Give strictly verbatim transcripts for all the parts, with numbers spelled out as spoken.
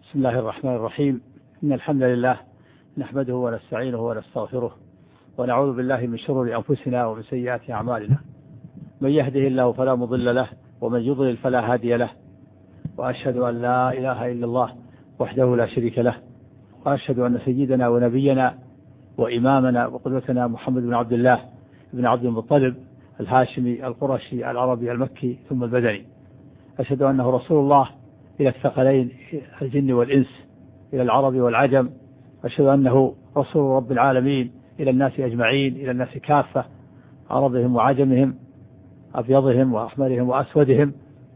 بسم الله الرحمن الرحيم. إن الحمد لله نحمده ونستعينه ونستغفره ونعوذ بالله من شرور أنفسنا ومن سيئات أعمالنا. من يهده الله فلا مضل له ومن يضلل فلا هادي له، وأشهد أن لا إله إلا الله وحده لا شريك له، وأشهد أن سيدنا ونبينا وإمامنا وقدوتنا محمد بن عبد الله بن عبد المطلب الهاشمي القرشي العربي المكي ثم البدني. أشهد أنه رسول الله إلى الثقلين الجن والإنس، إلى العرب والعجم. أشهد أنه رسول رب العالمين إلى الناس أجمعين، إلى الناس كافة، عربهم وعجمهم، أبيضهم وأحمرهم وأسودهم.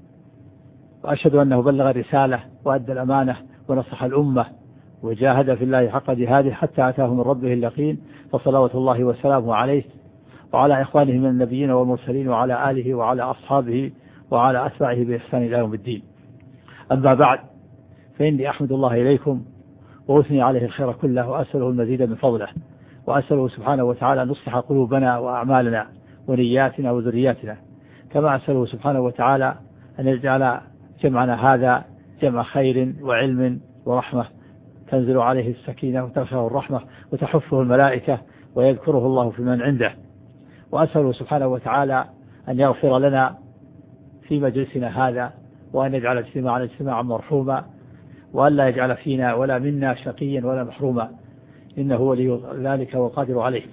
وأشهد أنه بلغ الرسالة وأدى الأمانة ونصح الأمة وجاهد في الله حق جهاده حتى أتاه من ربه اليقين، فصلوات الله وسلامه عليه وعلى إخوانه من النبيين والمرسلين وعلى آله وعلى أصحابه وعلى أتباعه بإحسان إلى يوم الدين. أما بعد، فإني أحمد الله إليكم وأثني عليه الخير كله وأسأله المزيد من فضله، وأسأله سبحانه وتعالى أن يصلح قلوبنا وأعمالنا ونياتنا وذرياتنا، كما أسأله سبحانه وتعالى أن يجعل جمعنا هذا جمع خير وعلم ورحمة تنزل عليه السكينة وتغشاه الرحمة وتحفه الملائكة ويذكره الله في من عنده. وأسأله سبحانه وتعالى أن يغفر لنا في مجلسنا هذا، وأن يجعل اجتماعنا اجتماعا مرحوما، وأن لا يجعل فينا ولا منا شقيا ولا محروما، إنه ولي ذلك والقادر عليه.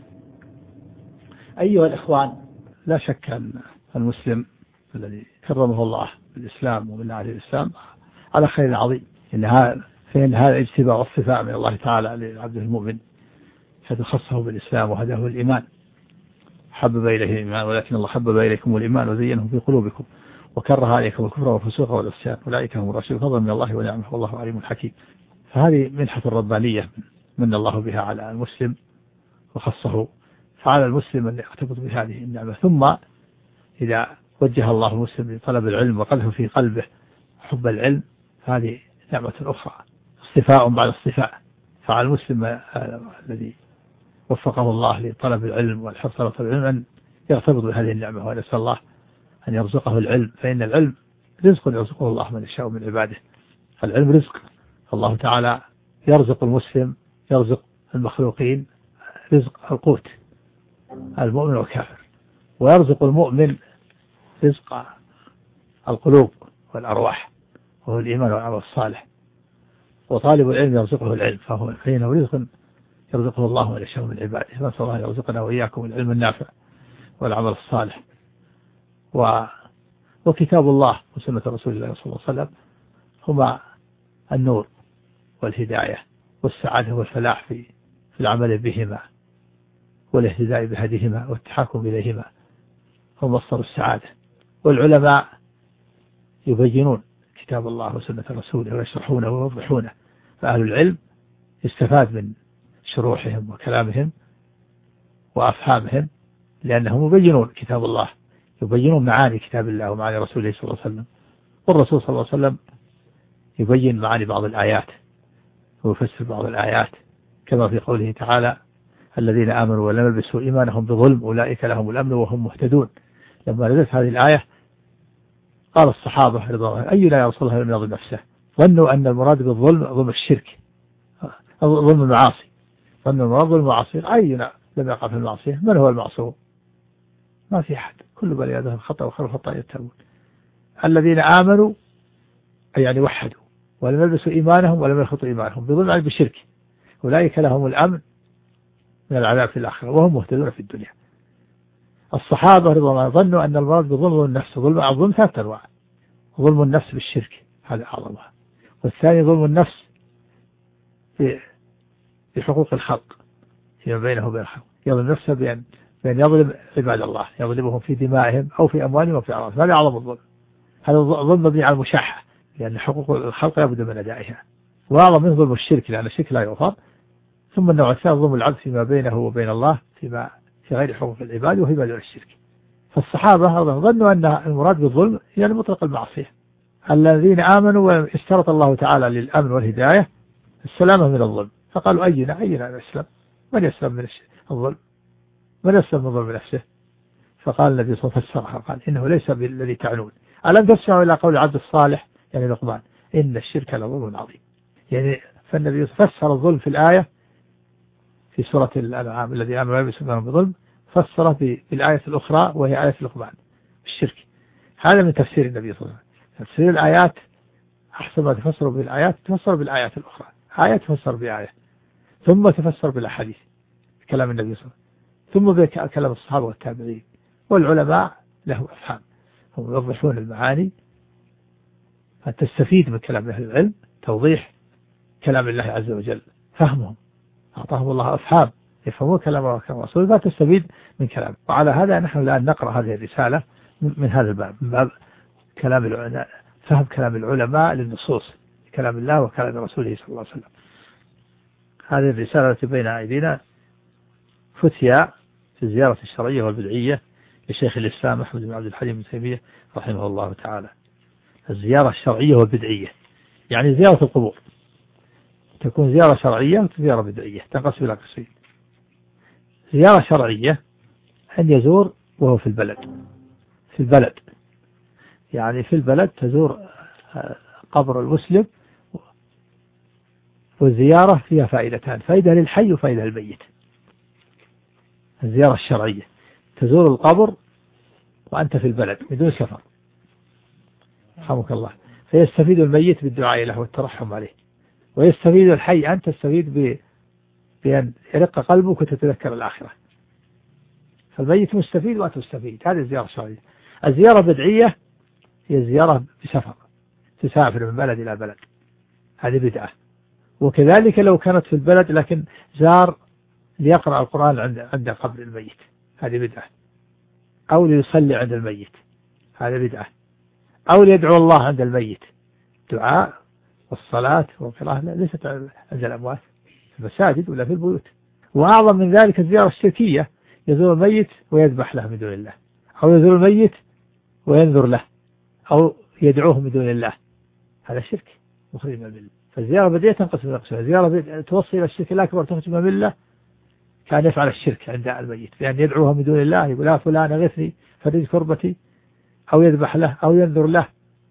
أيها الإخوان، لا شك أن المسلم الذي كرمه الله بالإسلام ومن أهل الإسلام على خير عظيم، إن هذا فإن هذا اجتباء والصفاء من الله تعالى للعبد المؤمن، حيث خصه بالإسلام وهداه الإيمان، حبب إليه الإيمان، ولكن الله حبب إليكم الإيمان وزينه في قلوبكم وكره عليكم الكفر والفسوق والعصيان، أولئك هم الراشدون، فضلا من الله ونعمه والله عليم حكيم. فهذه منحة ربانية من الله بها على المسلم وخصه، فعلى المسلم أن يرتبط بهذه النعمة. ثم إذا وجه الله المسلم لطلب العلم وقذف في قلبه حب العلم، هذه نعمة أخرى، اصطفاء بعد اصطفاء. فعلى المسلم الذي وفقه الله لطلب العلم والحرص على طلب العلم أن يرتبط بهذه النعمة، ونسأل الله أن يرزقه العلم، فإن العلم رزق يرزقه الله من يشاء من عباده. فالعلم رزق، الله تعالى يرزق المسلم، يرزق المخلوقين رزق القوت المؤمن والكافر، ويرزق المؤمن رزق القلوب والأرواح وهو الإيمان والعمل الصالح. وطالب العلم يرزقه العلم، فهو فإنه رزق يرزقه الله من يشاء من عباده. نسأل الله يرزقنا وإياكم العلم النافع والعمل الصالح. و... وكتاب الله وسنة رسول الله صلى الله عليه وسلم هما النور والهداية والسعادة والفلاح في في العمل بهما والاهتداء بهديهما والتحاكم إليهما، هم مصدر السعادة. والعلماء يبينون كتاب الله وسنة رسوله ويشرحونه ويوضحونه، فأهل العلم يستفاد من شروحهم وكلامهم وأفهامهم، لأنهم يبينون كتاب الله، يبينون معاني كتاب الله ومعاني رسوله صلى الله عليه وسلم. والرسول صلى الله عليه وسلم يبين معاني بعض الآيات ويفسر بعض الآيات، كما في قوله تعالى: الذين آمنوا ولم يلبسوا إيمانهم بظلم أولئك لهم الأمن وهم مهتدون. لما نزلت هذه الآية قال الصحابة رضي الله عنهم: أينا يا رسول الله لم يظلم نفسه؟ ظنوا أن المراد بالظلم ظلم الشرك، ظلم المعاصي، ظنوا المراد ظلم المعاصي. أينا لم يقع في المعصية؟ من هو المعصوم؟ ما في أحد، كل بني آدم خطأ وخير الخطأ يتوبون. الذين آمنوا أي يعني وحدوا ولم يلبسوا إيمانهم ولم يخلطوا إيمانهم بظلم أي بشرك، أولئك لهم الأمن من العذاب في الآخرة وهم مهتدون في الدنيا. الصحابة رضي الله عنهم ظنوا أن المراد بظلم النفس، ظلم الظلم ثلاث أنواع: ظلم النفس بالشرك هذا أعظمها، والثاني ظلم النفس في في حقوق الخلق فيما بينه وبين الخلق، يظلم نفسه بأن بأن يظلم عباد الله، يظلمهم في دمائهم أو في أموالهم أو في أعراضهم، هذا أعظم الظلم. هذا الظلم مبني على المشاحة، لأن حقوق الخلق لابد من أدائها. وأعظم من ظلم الشرك، لأن الشرك لا يغفر. ثم النوع الثاني ظلم العبد فيما بينه وبين الله فيما في غير حقوق العباد وفي بدل الشرك. فالصحابة ظنوا أن المراد بالظلم يعني مطلق المعصية. الذين آمنوا واشترط الله تعالى للأمن والهداية السلامة من الظلم، فقالوا: أينا أينا يسلم؟ من يسلم من الظلم؟ من يسلم من ظلم نفسه؟ فقال النبي صلى الله عليه وسلم: قال إنه ليس بالذي تعنون، ألم تسمعوا إلى قول العبد الصالح يعني لقمان: إن الشرك لظلم عظيم. يعني فالنبي فسر الظلم في الآية في سورة الأنعام الذي آمن ويسمى بظلم، فسره بالآية الأخرى وهي آية لقمان الشرك. هذا من تفسير النبي صلى الله عليه وسلم. تفسير الآيات أحسن ما تفسر بالآيات تفسر بالآيات الأخرى، آية تفسر بآية، ثم تفسر بالأحاديث كلام النبي صلى الله عليه وسلم، ثم بكلام الصحابة والتابعين والعلماء له أفهام، هم يوضحون المعاني، فتستفيد من كلام أهل العلم توضيح كلام الله عز وجل، فهمهم أعطاهم الله أفهام يفهمون كلام الله وكلام رسوله، فتستفيد من كلامه. وعلى هذا نحن الآن نقرأ هذه الرسالة من هذا الباب، من باب كلام العلماء، فهم كلام العلماء للنصوص كلام الله وكلام رسوله صلى الله عليه وسلم. هذه الرسالة التي بين أيدينا فتيا في الزيارة الشرعية والبدعية لشيخ الإسلام أحمد بن عبد الحليم بن تيمية رحمه الله تعالى. الزيارة الشرعية والبدعية يعني زيارة القبور، تكون زيارة شرعية وزيارة بدعية، تنقسم إلى قسمين. زيارة شرعية أن يزور وهو في البلد، في البلد يعني في البلد تزور قبر المسلم، والزيارة فيها فائدتان، فائدة للحي وفائدة للميت. الزيارة الشرعية تزور القبر وأنت في البلد بدون سفر رحمك الله، فيستفيد الميت بالدعاء له والترحم عليه، ويستفيد الحي أن تستفيد بأن يرق قلبك وتتذكر الآخرة، فالميت مستفيد وأنت مستفيد. هذه الزيارة الشرعية. الزيارة البدعية هي الزيارة بسفر، تسافر من بلد إلى بلد، هذه بدعة. وكذلك لو كانت في البلد لكن زار ليقرأ القرآن عند عند قبر الميت، هذه بدعة. أو ليصلي عند الميت، هذه بدعة. أو ليدعو الله عند الميت، دعاء والصلاة والقراءة ليست عند الأموات، في المساجد ولا في البيوت. وأعظم من ذلك الزيارة الشركية، يزور الميت ويذبح له من دون الله، أو يزور الميت وينذر له، أو يدعوه من دون الله، هذا شرك مخرج من الملة. فالزيارة بدية تنقسم إلى قسمين، زيارة توصل إلى الشرك الأكبر تخرج من الملة، كان يفعل الشرك عند الميت بأن يدعوه من دون الله، يقول يا فلان أغثني فرج كربتي، أو يذبح له أو ينذر له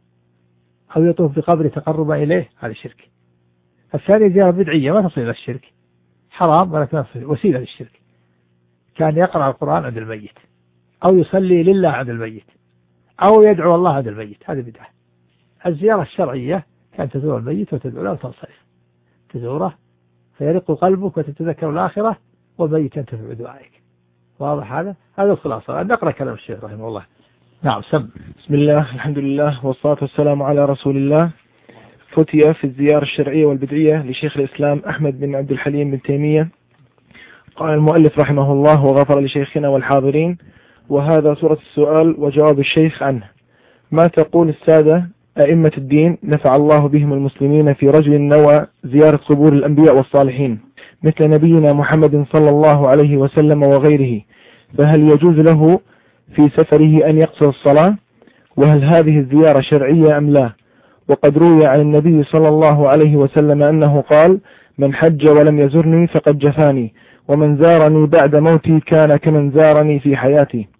أو يطوف بقبره تقربا إليه، هذا شرك. الثاني زيارة بدعية ما تصل إلى الشرك، حرام ولكن وسيلة للشرك، كان يقرأ القرآن عند الميت، أو يصلي لله عند الميت، أو يدعو الله عند الميت، هذه بدعة. الزيارة الشرعية كان تزور الميت وتدعو له وتنصرف، تزوره فيرق قلبك وتتذكر الآخرة، والميت ينتفع بدعائك. واضح هذا؟ هذا الخلاصة. نقرأ كلام الشيخ رحمه الله. نعم سم. بسم الله الحمد لله والصلاة والسلام على رسول الله. فتية في الزيارة الشرعية والبدعية لشيخ الإسلام أحمد بن عبد الحليم بن تيمية. قال المؤلف رحمه الله وغفر لشيخنا والحاضرين: وهذا صورة السؤال وجواب الشيخ عنه. ما تقول السادة أئمة الدين نفع الله بهم المسلمين في رجل نوى زيارة قبور الأنبياء والصالحين مثل نبينا محمد صلى الله عليه وسلم وغيره، فهل يجوز له في سفره أن يقصر الصلاة؟ وهل هذه الزيارة شرعية أم لا؟ وقد روي عن النبي صلى الله عليه وسلم أنه قال: من حج ولم يزرني فقد جفاني، ومن زارني بعد موتي كان كمن زارني في حياتي.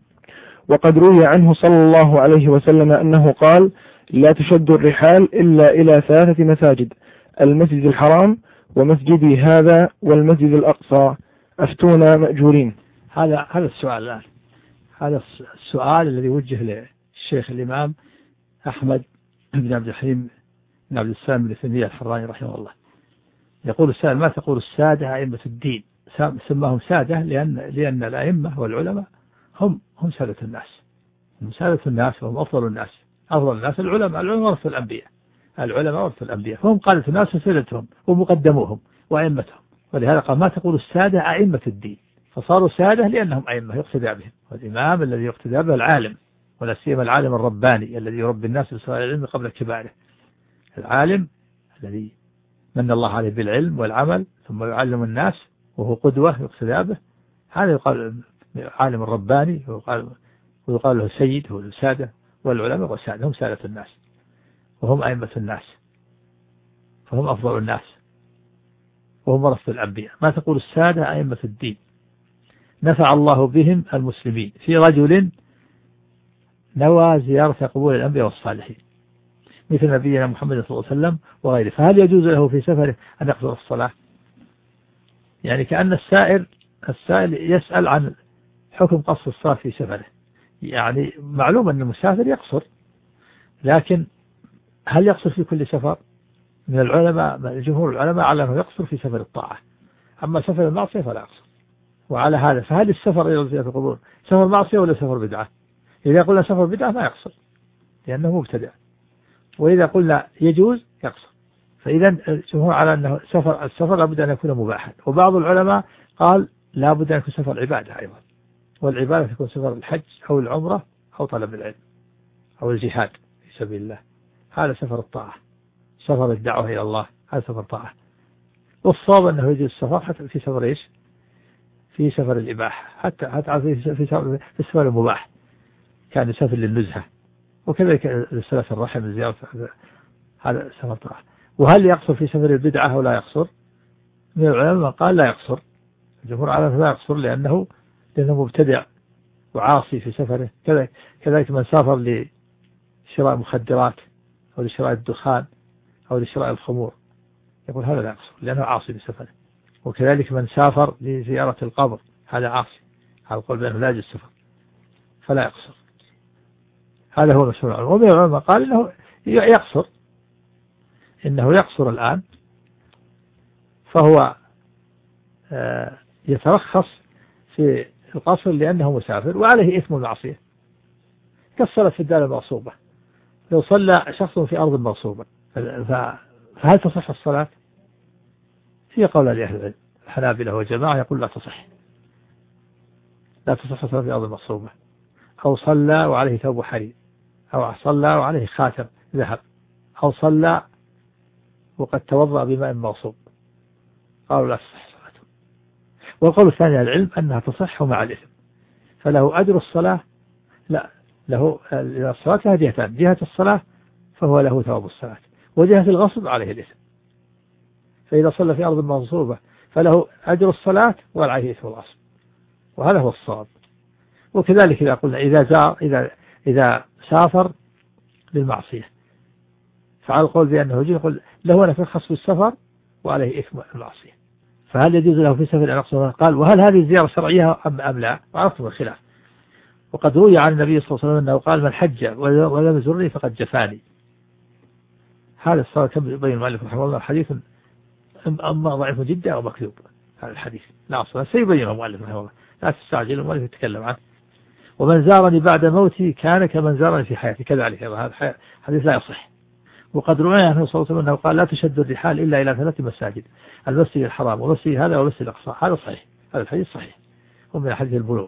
وقد روي عنه صلى الله عليه وسلم أنه قال: لا تشد الرحال إلا إلى ثلاثة مساجد: المسجد الحرام ومسجدي هذا والمسجد الأقصى، أفتونا مأجورين. هذا هذا السؤال الآن، هذا السؤال الذي وجه للشيخ الإمام أحمد بن عبد الحليم بن عبد السلام بن تيمية الحراني رحمه الله. يقول السائل: ما تقول السادة أئمة الدين؟ سماهم سادة لأن لأن الأئمة والعلماء هم هم سادة الناس، هم سادة الناس وهم أفضل الناس. أفضل الناس العلماء، العلماء ورثوا الأنبياء، العلماء ورثوا الأنبياء، فهم قادة الناس وسادتهم ومقدموهم وأئمتهم. ولهذا قال: ما تقول السادة أئمة الدين، فصاروا سادة لأنهم أئمة يقتدى بهم. والإمام الذي يقتدى به العالم، ولا سيما العالم الرباني الذي يربي الناس بسؤال العلم قبل كباره، العالم الذي من الله عليه بالعلم والعمل ثم يعلم الناس وهو قدوة يقتدى به، هذا يقال عالم الرباني، ويقال, ويقال له سيد، هو السادة. والعلماء والسادة هم سادة الناس وهم أئمة الناس، فهم أفضل الناس وهم ورثة الأنبياء. ما تقول السادة أئمة الدين نفع الله بهم المسلمين في رجل نوى زيارة قبور الأنبياء والصالحين. مثل نبينا محمد صلى الله عليه وسلم وغيره. فهل يجوز له في سفره أن يقصر الصلاة؟ يعني كأن السائل السائل يسأل عن حكم قصر الصلاة في سفره. يعني معلوم أن المسافر يقصر، لكن هل يقصر في كل سفر؟ من العلماء جمهور العلماء على أنه يقصر في سفر الطاعة، أما سفر المعصية فلا يقصر. وعلى هذا فهل السفر إلى زيارة القبور سفر معصية ولا سفر بدعة؟ إذا قلنا سفر بدعة ما يقصر لأنه مبتدع، وإذا قلنا يجوز يقصر. فإذا الجمهور على أنه سفر السفر لابد أن يكون مباحا، وبعض العلماء قال لابد أن يكون سفر عبادة أيضا، والعبادة تكون سفر الحج أو العمرة أو طلب العلم أو الجهاد في سبيل الله، هذا سفر الطاعة. سفر الدعوة إلى الله هذا سفر طاعة. والصواب أنه يجوز السفر حتى في سفر إيش؟ في سفر الإباحة، حتى حتى في في سفر في السفر المباح كان يسافر للنزهة، وكذلك لصلة الرحم زيارة، هذا سفر طاعة. وهل يقصر في سفر البدعة أو لا يقصر؟ من العلماء قال لا يقصر، الجمهور على أنه لا يقصر لأنه لأنه مبتدع وعاصي في سفره. كذلك كذلك من سافر لشراء مخدرات أو لشراء الدخان أو لشراء الخمور يقول هذا لا يقصر لأنه عاصي بسفره. وكذلك من سافر لزيارة القبر هذا عاصي، هذا القول بأنه لا يجوز السفر فلا يقصر. هذا هو مشهور. ومن العلماء قال إنه يقصر، إنه يقصر الآن، فهو يترخص في القصر لأنه مسافر وعليه إثم المعصية كالصلاة في الدار المغصوبة. لو صلى شخص في أرض مغصوبة فهل تصح الصلاة؟ في قول لأهل العلم الحنابلة وجماعة يقول لا تصح، لا تصح الصلاة في أرض مغصوبة. أو صلى وعليه ثوب حرير، أو صلى وعليه خاتم ذهب، أو صلى وقد توضأ بماء مغصوب، قالوا لا تصح صلاته. والقول الثاني العلم أنها تصح مع الإثم، فله أجر الصلاة، لا له الصلاة لها جهتان، جهة الصلاة فهو له ثواب الصلاة، وجهة الغصب عليه الإثم. فإذا صلى في أرض مغصوبة فله أجر الصلاة وعليه إثم الغصب، وهذا هو الصواب. وكذلك إذا قلنا إذا زار إذا إذا سافر للمعصية فعلى القول بأنه يجوز، يقول له أنا في الخص بالسفر وعليه إثم المعصية، فهل يجوز له في سفر أن يقصر؟ قال وهل هذه الزيارة شرعية أم أم لا؟ وعرفتم الخلاف. وقد روي عن النبي صلى الله عليه وسلم أنه قال من حج ولم يزرني فقد جفاني. هذا الصلاة كم يبين المؤلف رحمه الله حديث أما ضعيف جدا أو مكذوب، هذا الحديث لا أصلا سيبينه المؤلف رحمه الله، لا تستعجل المؤلف يتكلم عنه. ومن زارني بعد موتي كان كمن زارني في حياتي، كذلك هذا حديث لا يصح. وقد روي عنه صلى الله عليه وسلم أنه قال لا تشد الرحال إلا إلى ثلاث مساجد، المسجد الحرام ومسجد هذا ومسجد الأقصى. هذا صحيح، هذا الحديث صحيح، ومن حديث البلوغ.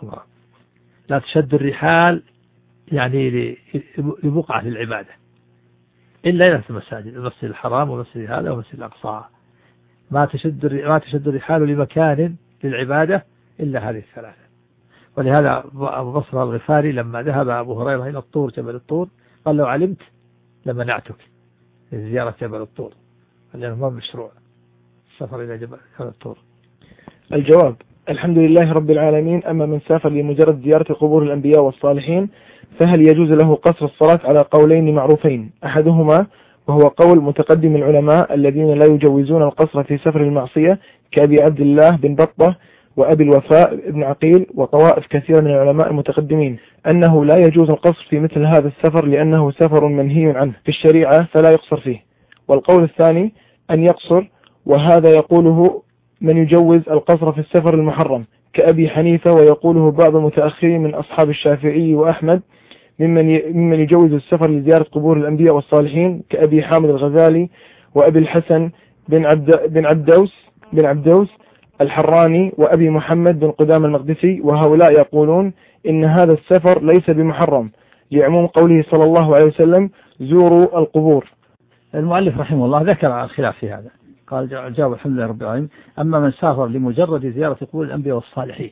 لا تشد الرحال يعني لبقعة العبادة إلا إلى ثلاث مساجد، المسجد الحرام ومسجد هذا ومسجد الأقصى. ما تشد ما تشد الرحال لمكان للعبادة إلا هذه الثلاثة. ولهذا أبو بصر الغفاري لما ذهب أبو هريرة إلى الطور جبل الطور قال لو علمت لمنعتك زيارة جبل الطور، لأنه ما مشروع السفر إلى جبل الطور. الجواب: الحمد لله رب العالمين. أما من سافر لمجرد زيارة قبور الأنبياء والصالحين فهل يجوز له قصر الصلاة على قولين معروفين، أحدهما وهو قول متقدم العلماء الذين لا يجوزون القصر في سفر المعصية كأبي عبد الله بن بطة وأبي الوفاء بن عقيل وطوائف كثيرة من العلماء المتقدمين، أنه لا يجوز القصر في مثل هذا السفر لأنه سفر منهي عنه في الشريعة فلا يقصر فيه. والقول الثاني أن يقصر، وهذا يقوله من يجوز القصر في السفر المحرم كأبي حنيفة، ويقوله بعض المتأخرين من أصحاب الشافعي وأحمد ممن ممن يجوز السفر لزيارة قبور الأنبياء والصالحين كأبي حامد الغزالي وأبي الحسن بن عبد بن عبدوس بن عبدوس الحراني وأبي محمد بن قدام المقدسي، وهؤلاء يقولون إن هذا السفر ليس بمحرم لعموم قوله صلى الله عليه وسلم زوروا القبور. المؤلف رحمه الله ذكر الخلاف في هذا، قال جاوب الحمد لله رب العالمين. أما من سافر لمجرد زيارة قبور الأنبياء والصالحين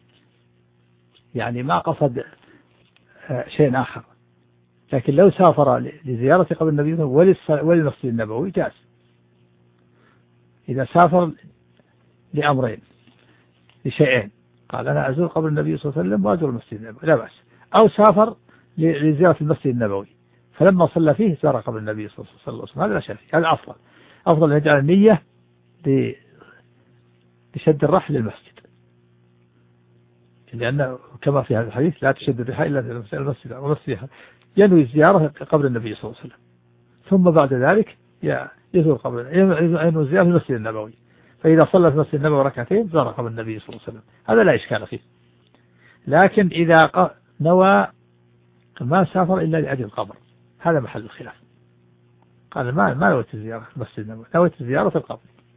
يعني ما قصد شيء آخر، لكن لو سافر لزيارة قبر النبي وللمسجد النبوي جاز. إذا سافر لأمرين لشيئين، قال أنا أزور قبر النبي صلى الله عليه وسلم وأزور المسجد النبوي لا بأس، أو سافر لزيارة المسجد النبوي فلما صلى فيه زار قبر النبي صلى الله عليه وسلم. هذا لا شك فيه، هذا أفضل. أفضل أن يجعل النية لشد الرحل للمسجد، لأن كما في هذا الحديث لا تشد الرحال إلا في المسجد ومسجد ينوي زيارة قبر النبي صلى الله عليه وسلم، ثم بعد ذلك يزور قبر ينوي زيارة في المسجد النبوي، فإذا صلى في المسجد النبوي ركعتين زار قبر النبي صلى الله عليه وسلم. هذا لا إشكال فيه. لكن إذا نوى ما سافر إلا لأجل القبر هذا محل الخلاف. قال ما ما نويت زيارة المسجد النبوي، نويت زيارة القبر،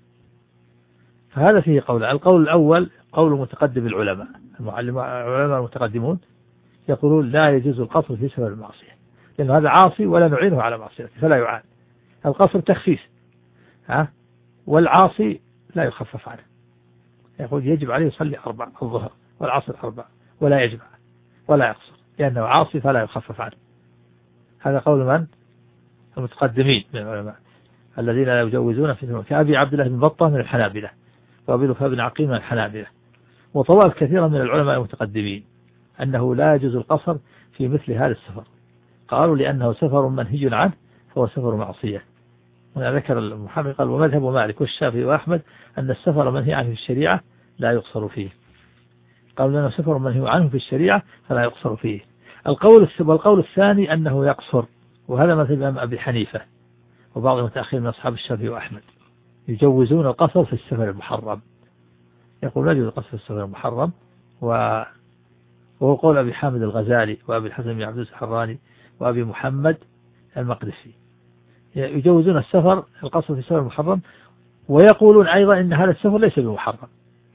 فهذا فيه قول. القول الأول قول متقدم العلماء، العلماء المتقدمون يقولون لا يجوز القصر في سبب المعصية، لأن هذا عاصي ولا نعينه على معصيته فلا يعان. القصر تخفيف، ها، والعاصي لا يخفف عنه. يقول يجب عليه يصلي أربع الظهر والعصر أربع ولا يجمع ولا يقصر، لأنه عاصي فلا يخفف عنه. هذا قول من؟ المتقدمين من العلماء الذين لا يجوزون في كأبي عبد الله بن بطة من الحنابلة، وأبي لفا بن عقيل من الحنابلة، وطوائف كثيرا من العلماء المتقدمين أنه لا يجوز القصر في مثل هذا السفر. قالوا لأنه سفر منهي عنه فهو سفر معصية. هنا ذكر المحرر قال ومذهب مالك والشافعي وأحمد أن السفر منهي عنه في الشريعة لا يقصر فيه. قالوا لأنه سفر منهي عنه في الشريعة فلا يقصر فيه. القول والقول الثاني أنه يقصر، وهذا مثل أبي حنيفة وبعض المتأخرين من أصحاب الشافعي وأحمد يجوزون القصر في السفر المحرم. يقول لا يجوز القصر في السفر المحرم، وهو قول أبي حامد الغزالي وأبي الحسن بن عبد الحراني وأبي محمد المقدسي، يجوزون السفر القصر في السفر المحرم، ويقولون أيضا إن هذا السفر ليس بمحرم.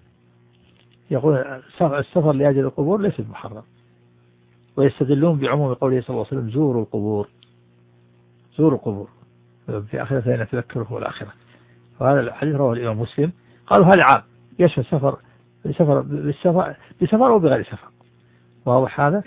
يقول السفر لأجل القبور ليس بمحرم، ويستدلون بعموم قوله صلى الله عليه وسلم زوروا القبور زوروا القبور في آخرة نتذكره والآخرة. وهذا الحديث رواه الإمام مسلم. قالوا هذا عام يشمل سفر بسفر بالسفر بسفر أو بغير سفر، واضح هذا.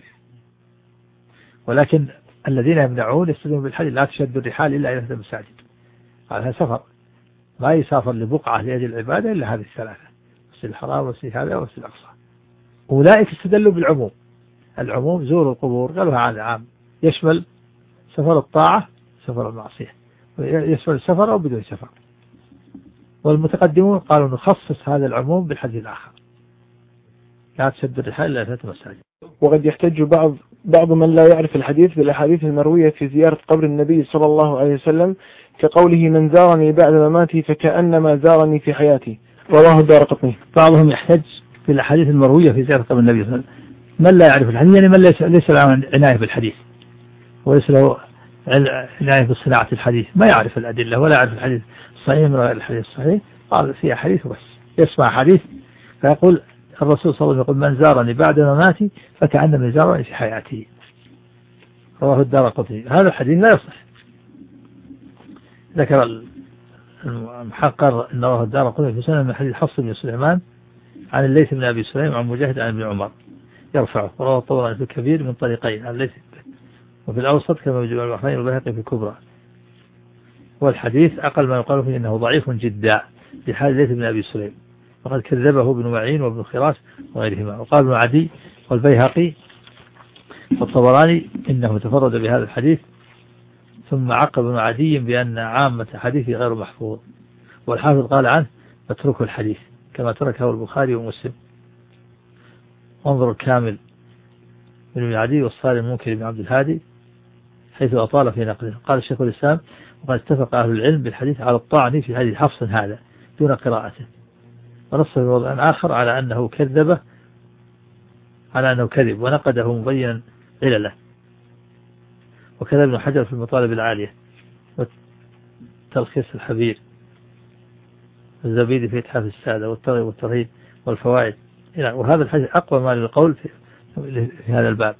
ولكن الذين يمنعون يستدلون بالحديث لا تشد الرحال إلا إلى المساجد. قال هذا سفر ما يسافر لبقعة لأجل العبادة إلا هذه الثلاثة، مسجد الحرام ومسجد هذا ومسجد الأقصى. أولئك استدلوا بالعموم، العموم زور القبور، قالوا هذا عام يشمل سفر الطاعة سفر المعصية، يشمل السفر أو بدون سفر. والمتقدمون قالوا نخصص هذا العموم بالحديث الآخر لا تشد الرحال إلا ثلاثة مساجد. وقد يحتج بعض بعض من لا يعرف الحديث بالأحاديث المروية في زيارة قبر النبي صلى الله عليه وسلم كقوله من زارني بعد مماتي فكأنما زارني في حياتي، رواه الدارقطني. بعضهم يحتج بالأحاديث المروية في زيارة قبر النبي صلى الله عليه وسلم. من لا يعرف الحديث يعني من ليس ليس له عناية بالحديث وليس له عناية بصناعة الحديث، ما يعرف الأدلة ولا يعرف الحديث الصحيح من غير الحديث الصحيح. قال فيها حديث بس يسمع حديث فيقول الرسول صلى الله عليه وسلم يقول من زارني بعد مماتي فكأنما زارني في حياتي، رواه الدارقطني. هذا الحديث لا يصح. ذكر المحقق أن رواه الدارقطني في سنة من حديث حفص بن سليمان عن الليث بن أبي سليم عن مجاهد عن ابن عمر يرفعه، ورواه الطبراني في الكبير من طريقين عن الليث وفي الأوسط كما يجب البحرين والبيهقي في الكبرى. والحديث أقل ما يقال فيه أنه ضعيف جدا بحال الليث بن أبي سليم، وقد كذبه ابن معين وابن خراش وغيرهما. وقال ابن عدي والبيهقي والطبراني إنه تفرد بهذا الحديث، ثم عقب ابن عدي بأن عامة حديثه غير محفوظ، والحافظ قال عنه متروك الحديث كما تركه البخاري ومسلم. وانظر الكامل من ابن عدي والصالح المنكر بن عبد الهادي حيث أطال في نقله. قال الشيخ الإسلام وقد اتفق أهل العلم بالحديث على الطعن في حديث حفص هذا دون قراءته، ونص في وضع آخر على أنه كذب على أنه كذب ونقده مبينا علله. وكذا ابن حجر في المطالب العالية والتلخيص الحبير الزبيدي في إتحاف السادة والترغيب والترهيب والفوائد. وهذا الحديث أقوى ما للقول في, في هذا الباب،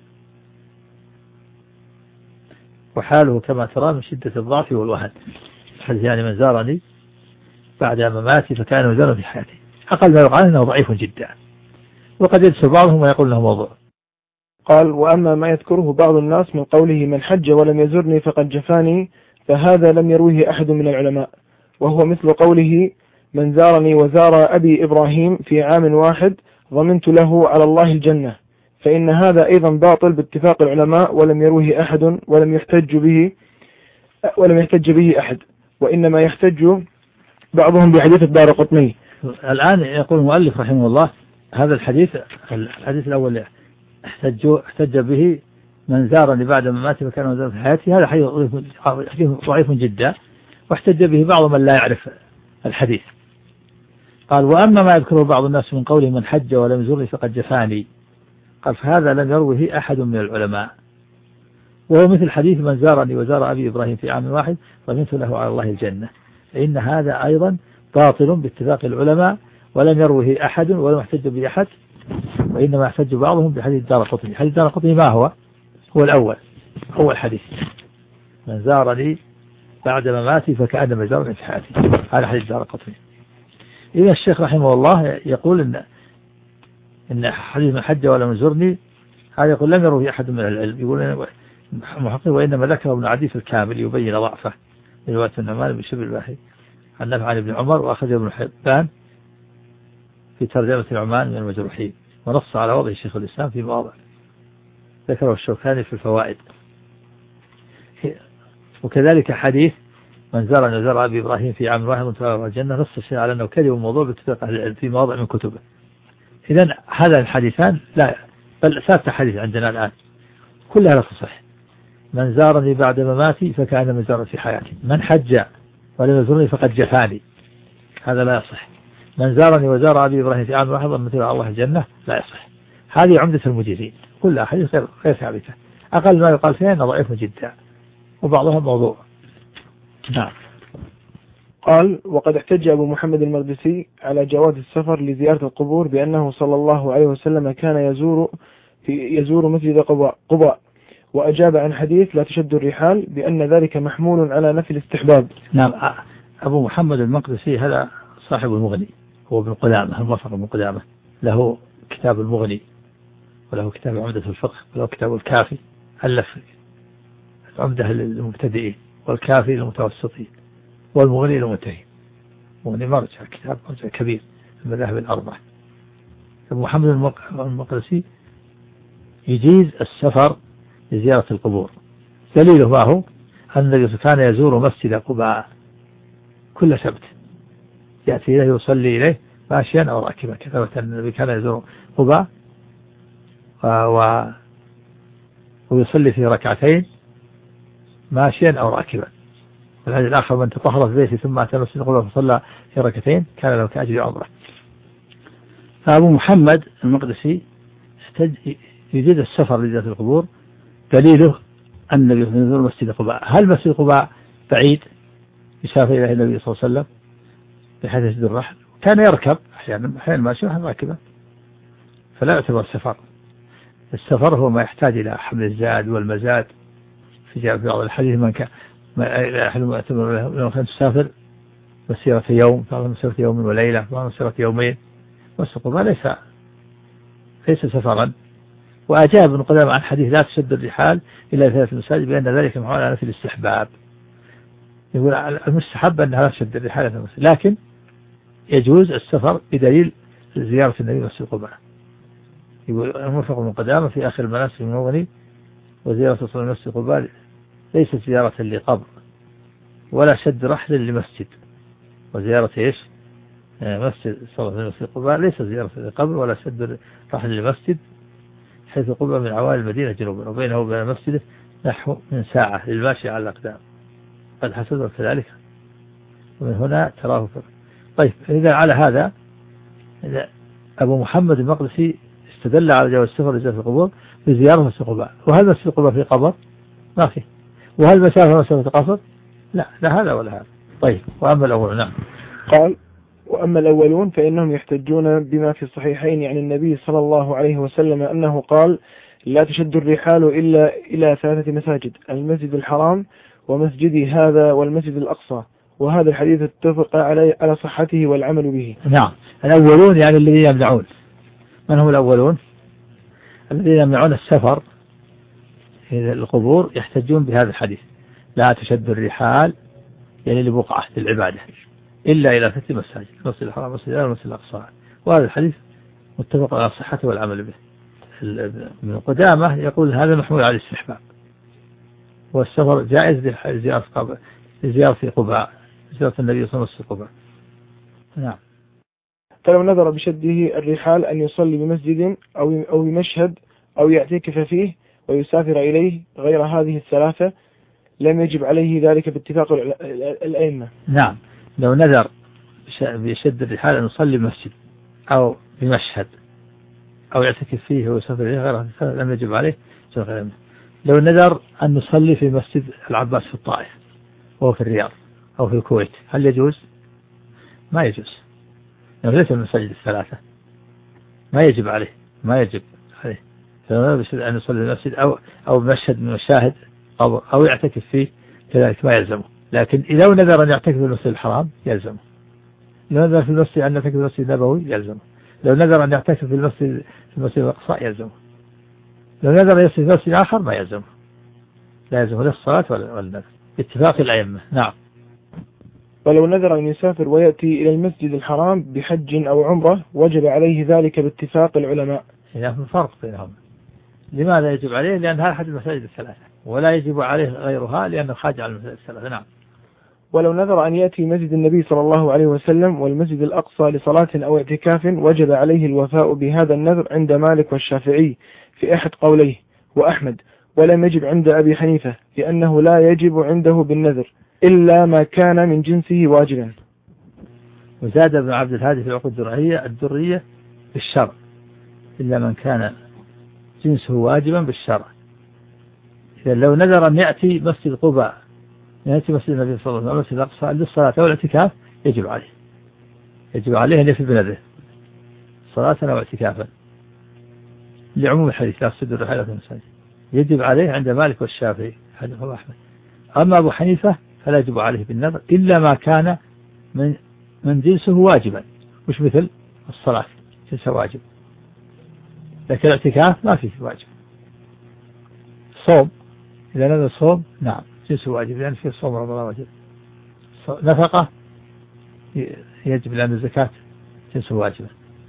وحاله كما ترى من شدة الضعف والوهن. الحديث يعني من زارني بعد مماتي فكان مزارا في حياتي، أقل ما يقال أنه ضعيف جدا، وقد يدسر بعضهم ويقول له موضوع. قال وأما ما يذكره بعض الناس من قوله من حج ولم يزرني فقد جفاني فهذا لم يرويه أحد من العلماء، وهو مثل قوله من زارني وزار أبي إبراهيم في عام واحد ضمنت له على الله الجنة، فإن هذا أيضا باطل باتفاق العلماء، ولم يروه أحد ولم يحتج به ولم يحتج به أحد، وإنما يحتج بعضهم بحديث الدارقطني. الآن يقول المؤلف رحمه الله هذا الحديث الحديث الأول احتج به من زارني بعد مماتي فكان مزارا في حياتي، هذا حديث ضعيف جدا، واحتج به بعض من لا يعرف الحديث. قال وأما ما يذكره بعض الناس من قوله من حج ولم يزرني فقد جفاني، قال فهذا لم يروه أحد من العلماء، وهو مثل حديث من زارني وزار أبي إبراهيم في عام واحد ضمنت له على الله الجنة، فإن هذا أيضا باطل باتفاق العلماء، ولم يروه أحد ولم يحتج به أحد، وإنما يحتج بعضهم بحديث الدارقطني. حديث الدارقطني ما هو؟ هو الأول، هو الحديث من زارني بعد مماتي فكأنما زارني في حياتي، هذا حديث الدارقطني. إذا الشيخ رحمه الله يقول إن إن حديث من حج ولم يزرني هذا يقول لم يروه أحد من العلم، يقول محقق وإنما ذكر ابن عدي في الكامل يبين ضعفه من رواية النعمان بن شبل الباحث عن نافع عن ابن عمر، وأخرجه ابن حبان في ترجمة النعمان من المجروحين، ونص على وضع شيخ الإسلام في مواضع ذكره الشوكاني في الفوائد. وكذلك حديث من زار وزار أبي إبراهيم في عام واحد وانتهى الجنة نص الشيء على أنه كذب الموضوع باتفاق أهل العلم في مواضع من كتبه. إذن هذا الحديثان لا بل ثابت حديث عندنا الآن كلها لا تصح. من زارني بعد مماتي فكأنما زار في حياتي، من حج ولم يزرني فقد جفاني، هذا لا يصح. من زارني وزار أبي إبراهيم في عام واحد ضمنت له الله الجنة، لا يصح. هذه عمدة المجيزين، كلها حديث غير غير ثابتة، أقل ما يقال فيها أنه ضعيف جدا وبعضها موضوع. نعم. قال وقد احتج أبو محمد المقدسي على جواز السفر لزيارة القبور بأنه صلى الله عليه وسلم كان يزور في يزور مسجد قباء, قباء وأجاب عن حديث لا تشد الرحال بأن ذلك محمول على نفي الاستحباب. نعم. أبو محمد المقدسي هذا صاحب المغني، هو ابن قدامة الموفق بن قدامة، له كتاب المغني وله كتاب عمدة الفقه وله كتاب الكافي، ألف العمدة للمبتدئين والكافي للمتوسطين والمغني للمنتهين. مغني مرجع كتاب مرجع كبير في المذاهب الأربعة. أبو محمد المقدسي يجيز السفر لزيارة القبور، دليله ما هو؟ أن النبي كان يزور مسجد قباء كل سبت، يأتي إليه يصلي إليه ماشيا أو راكبا، كما أن النبي كان يزور قباء و... ويصلي في ركعتين ماشيا أو راكبا. والحديث الآخر من تطهر في بيته ثم أتى مسجد قباء فصلى في ركعتين كان له كأجر عمره. فأبو محمد المقدسي يجيز السفر لزيارة القبور، دليله أن النبي يزور مسجد قباء. هل مسجد قباء بعيد يسافر إليه النبي صلى الله عليه وسلم بحيث يجد الرحل؟ كان يركب أحيانا أحيانا ماشي وأحيانا راكبا، فلا يعتبر السفر. السفر هو ما يحتاج إلى حمل الزاد والمزاد. في جاء في بعض الحديث من كان لو كان تسافر مسيرة يوم، بعض مسيرة يوم وليلة، بعض مسيرة يومين، مسجد قباء ليس ليس سفرا. وأجاب ابن قدامة عن حديث لا تشد الرحال إلى ثلاث المساجد بأن ذلك محمول على نفي الاستحباب. يقول المستحب أنها لا تشد الرحال إلى المسجد، لكن يجوز السفر بدليل زيارة النبي مسجد قباء. يقول الموفق ابن قدامة في آخر المناسك من المغني وزيارة صلى مسجد قباء ليست زيارة لقبر ولا شد رحل لمسجد، وزيارة إيش مسجد صلى الله عليه وسلم قباء ليس زيارة لقبر ولا شد رحل لمسجد، حيث قباء من عوالي المدينة جنوبا وبينه وبين مسجده نحو من ساعة للماشي على الأقدام، قد حسد كذلك ومن هنا تراه فرق. طيب إذا على هذا إذا أبو محمد المقدسي استدل على جواز السفر لزيارة القبور بزيارة مسجد قباء. وهل مسجد قباء في قبر؟ ما فيه. وهل مسافة مسافة قصر؟ لا، لا هذا ولا هذا. طيب وأما الأول. نعم. قال وأما الأولون فإنهم يحتجون بما في الصحيحين عن النبي صلى الله عليه وسلم أنه قال لا تشد الرحال إلا إلى ثلاثة مساجد، المسجد الحرام ومسجدي هذا والمسجد الأقصى، وهذا الحديث اتفق على على صحته والعمل به. نعم. الأولون يعني الذين يمنعون. من هم الأولون؟ الذين يمنعون السفر إلى القبور يحتجون بهذا الحديث لا تشد الرحال يعني لبقعة للعبادة إلا إلى ثلاث مساجد، المسجد الحرام والمسجد والمسجد الأقصى، وهذا الحديث متفق على صحته والعمل به. ابن قدامة يقول هذا محمول على الاستحباب، والسفر جائز لزيارة قباء لزيارة قباء زيارة النبي صلى الله عليه وسلم قباء. نعم. فلو نذر بشده الرحال أن يصلي بمسجد أو أو بمشهد أو يعتكف فيه ويسافر إليه غير هذه الثلاثة لم يجب عليه ذلك باتفاق الأئمة. نعم، لو نذر بشد الرحال أن يصلي بمسجد أو بمشهد أو يعتكف فيه ويسافر إليه غير هذه الثلاثة لم يجب عليه. لو نذر أن نصلي في مسجد العباس في الطائف أو في الرياض أو في الكويت هل يجوز؟ ما يجوز، لأنه ليس من المساجد الثلاثة، ما يجب عليه ما يجب عليه فلو نذر أن يصلي في المسجد أو أو مشهد من المشاهد أو أو يعتكف فيه كذلك ما يلزمه. لكن إذا نذر أن يعتكف في المسجد الحرام يلزمه، لو نذر في المسجد أن يعتكف في المسجد النبوي يلزمه، لو نذر أن يعتكف في المسجد في المسجد الأقصى يلزمه، لو نذر يصل في مسجد آخر ما يلزمه، لا يلزمه لا الصلاة ولا النذر باتفاق الأئمة. نعم. ولو نذر أن يسافر ويأتي إلى المسجد الحرام بحج أو عمرة وجب عليه ذلك باتفاق العلماء. إذا في فرق بينهم. لماذا يجب عليه؟ لأن هذا أحد المساجد الثلاثة، ولا يجب عليه غيرها لأنه خارج عن المساجد الثلاثة. نعم. ولو نذر أن يأتي مسجد النبي صلى الله عليه وسلم والمسجد الأقصى لصلاة أو اعتكاف وجب عليه الوفاء بهذا النذر عند مالك والشافعي في أحد قوليه وأحمد، ولم يجب عند أبي حنيفة لأنه لا يجب عنده بالنذر إلا ما كان من جنسه واجبا. وزاد ابن عبد الهادي في العقود الدرعية الدرية بالشرع إلا من كان جنسه واجبا بالشرع. إذا لو نذر أن يأتي مسجد قباء يأتي مسجد النبي صلى الله عليه وسلم مسجد الأقصى للصلاة أو الاعتكاف يجب عليه يجب عليه أن يفعل بنذره صلاة أو اعتكافا لعموم الحديث لا تصد الرحلة في المساجد، يجب عليه عند مالك والشافعي حديث أحمد. أما أبو حنيفة فلا يجب عليه بالنذر إلا ما كان من من جنسه واجبا، مش مثل الصلاة جنسه واجب، لكن الاعتكاف ما فيه واجب. صوم إذا نذر صوم نعم جنسه واجب لأن فيه صوم رمضان واجب. نفقة يجب لأن الزكاة جنسه واجب.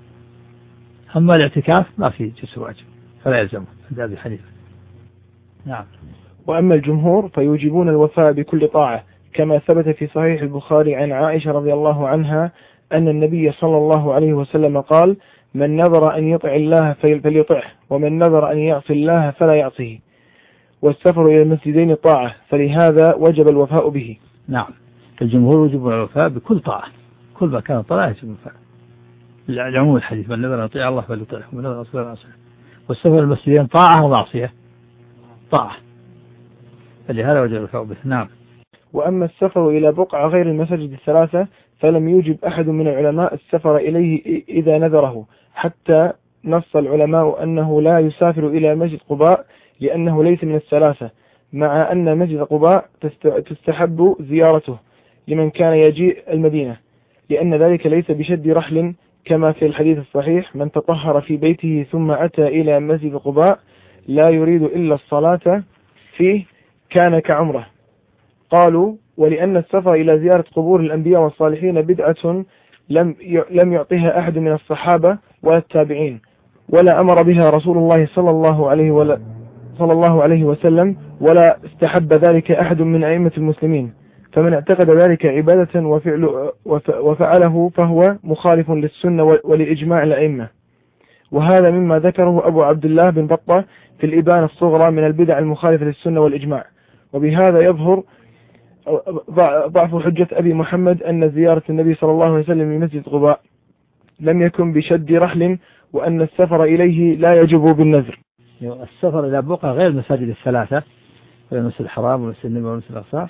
أما الاعتكاف ما فيه جنسه واجب فلا يلزمه عند أبي حنيفة. نعم. وأما الجمهور فيوجبون الوفاء بكل طاعة كما ثبت في صحيح البخاري عن عائشة رضي الله عنها أن النبي صلى الله عليه وسلم قال: من نذر أن يطع الله فليطعه، ومن نذر أن يعصي الله فلا يعصيه، والسفر إلى المسجدين طاعة فلهذا وجب الوفاء به. نعم، الجمهور يجب الوفاء بكل طاعة، كل ما كان طاعة يجب الوفاء لعموم الحديث: من نذر أن يطيع الله فليطعه ومن نذر أن يعصي الله فلا. والسفر إلى المسجدين طاعة ومعصية طاعة فلهذا وجب الوفاء به. نعم. وأما السفر إلى بقعة غير المساجد الثلاثة فلم يوجب أحد من العلماء السفر إليه إذا نذره، حتى نص العلماء أنه لا يسافر إلى مسجد قباء لأنه ليس من الثلاثة، مع أن مسجد قباء تستحب زيارته لمن كان يجيء المدينة، لأن ذلك ليس بشد رحل كما في الحديث الصحيح: من تطهر في بيته ثم أتى إلى مسجد قباء لا يريد إلا الصلاة فيه كان كعمره. قالوا: ولأن السفر إلى زيارة قبور الأنبياء والصالحين بدعة لم لم يعطيها أحد من الصحابة ولا التابعين، ولا أمر بها رسول الله صلى الله عليه ولا صلى الله عليه وسلم، ولا استحب ذلك أحد من أئمة المسلمين، فمن اعتقد ذلك عبادة وفعل وفعله فهو مخالف للسنة ولإجماع الأئمة. وهذا مما ذكره أبو عبد الله بن بطة في الإبانة الصغرى من البدع المخالفة للسنة والإجماع. وبهذا يظهر ضعف حجة أبي محمد أن زيارة النبي صلى الله عليه وسلم لمسجد قباء لم يكن بشد رحل، وأن السفر إليه لا يجب بالنذر. السفر إلى بقعة غير المساجد الثلاثة، المسجد الحرام والمسجد النبوي والمسجد الأقصى،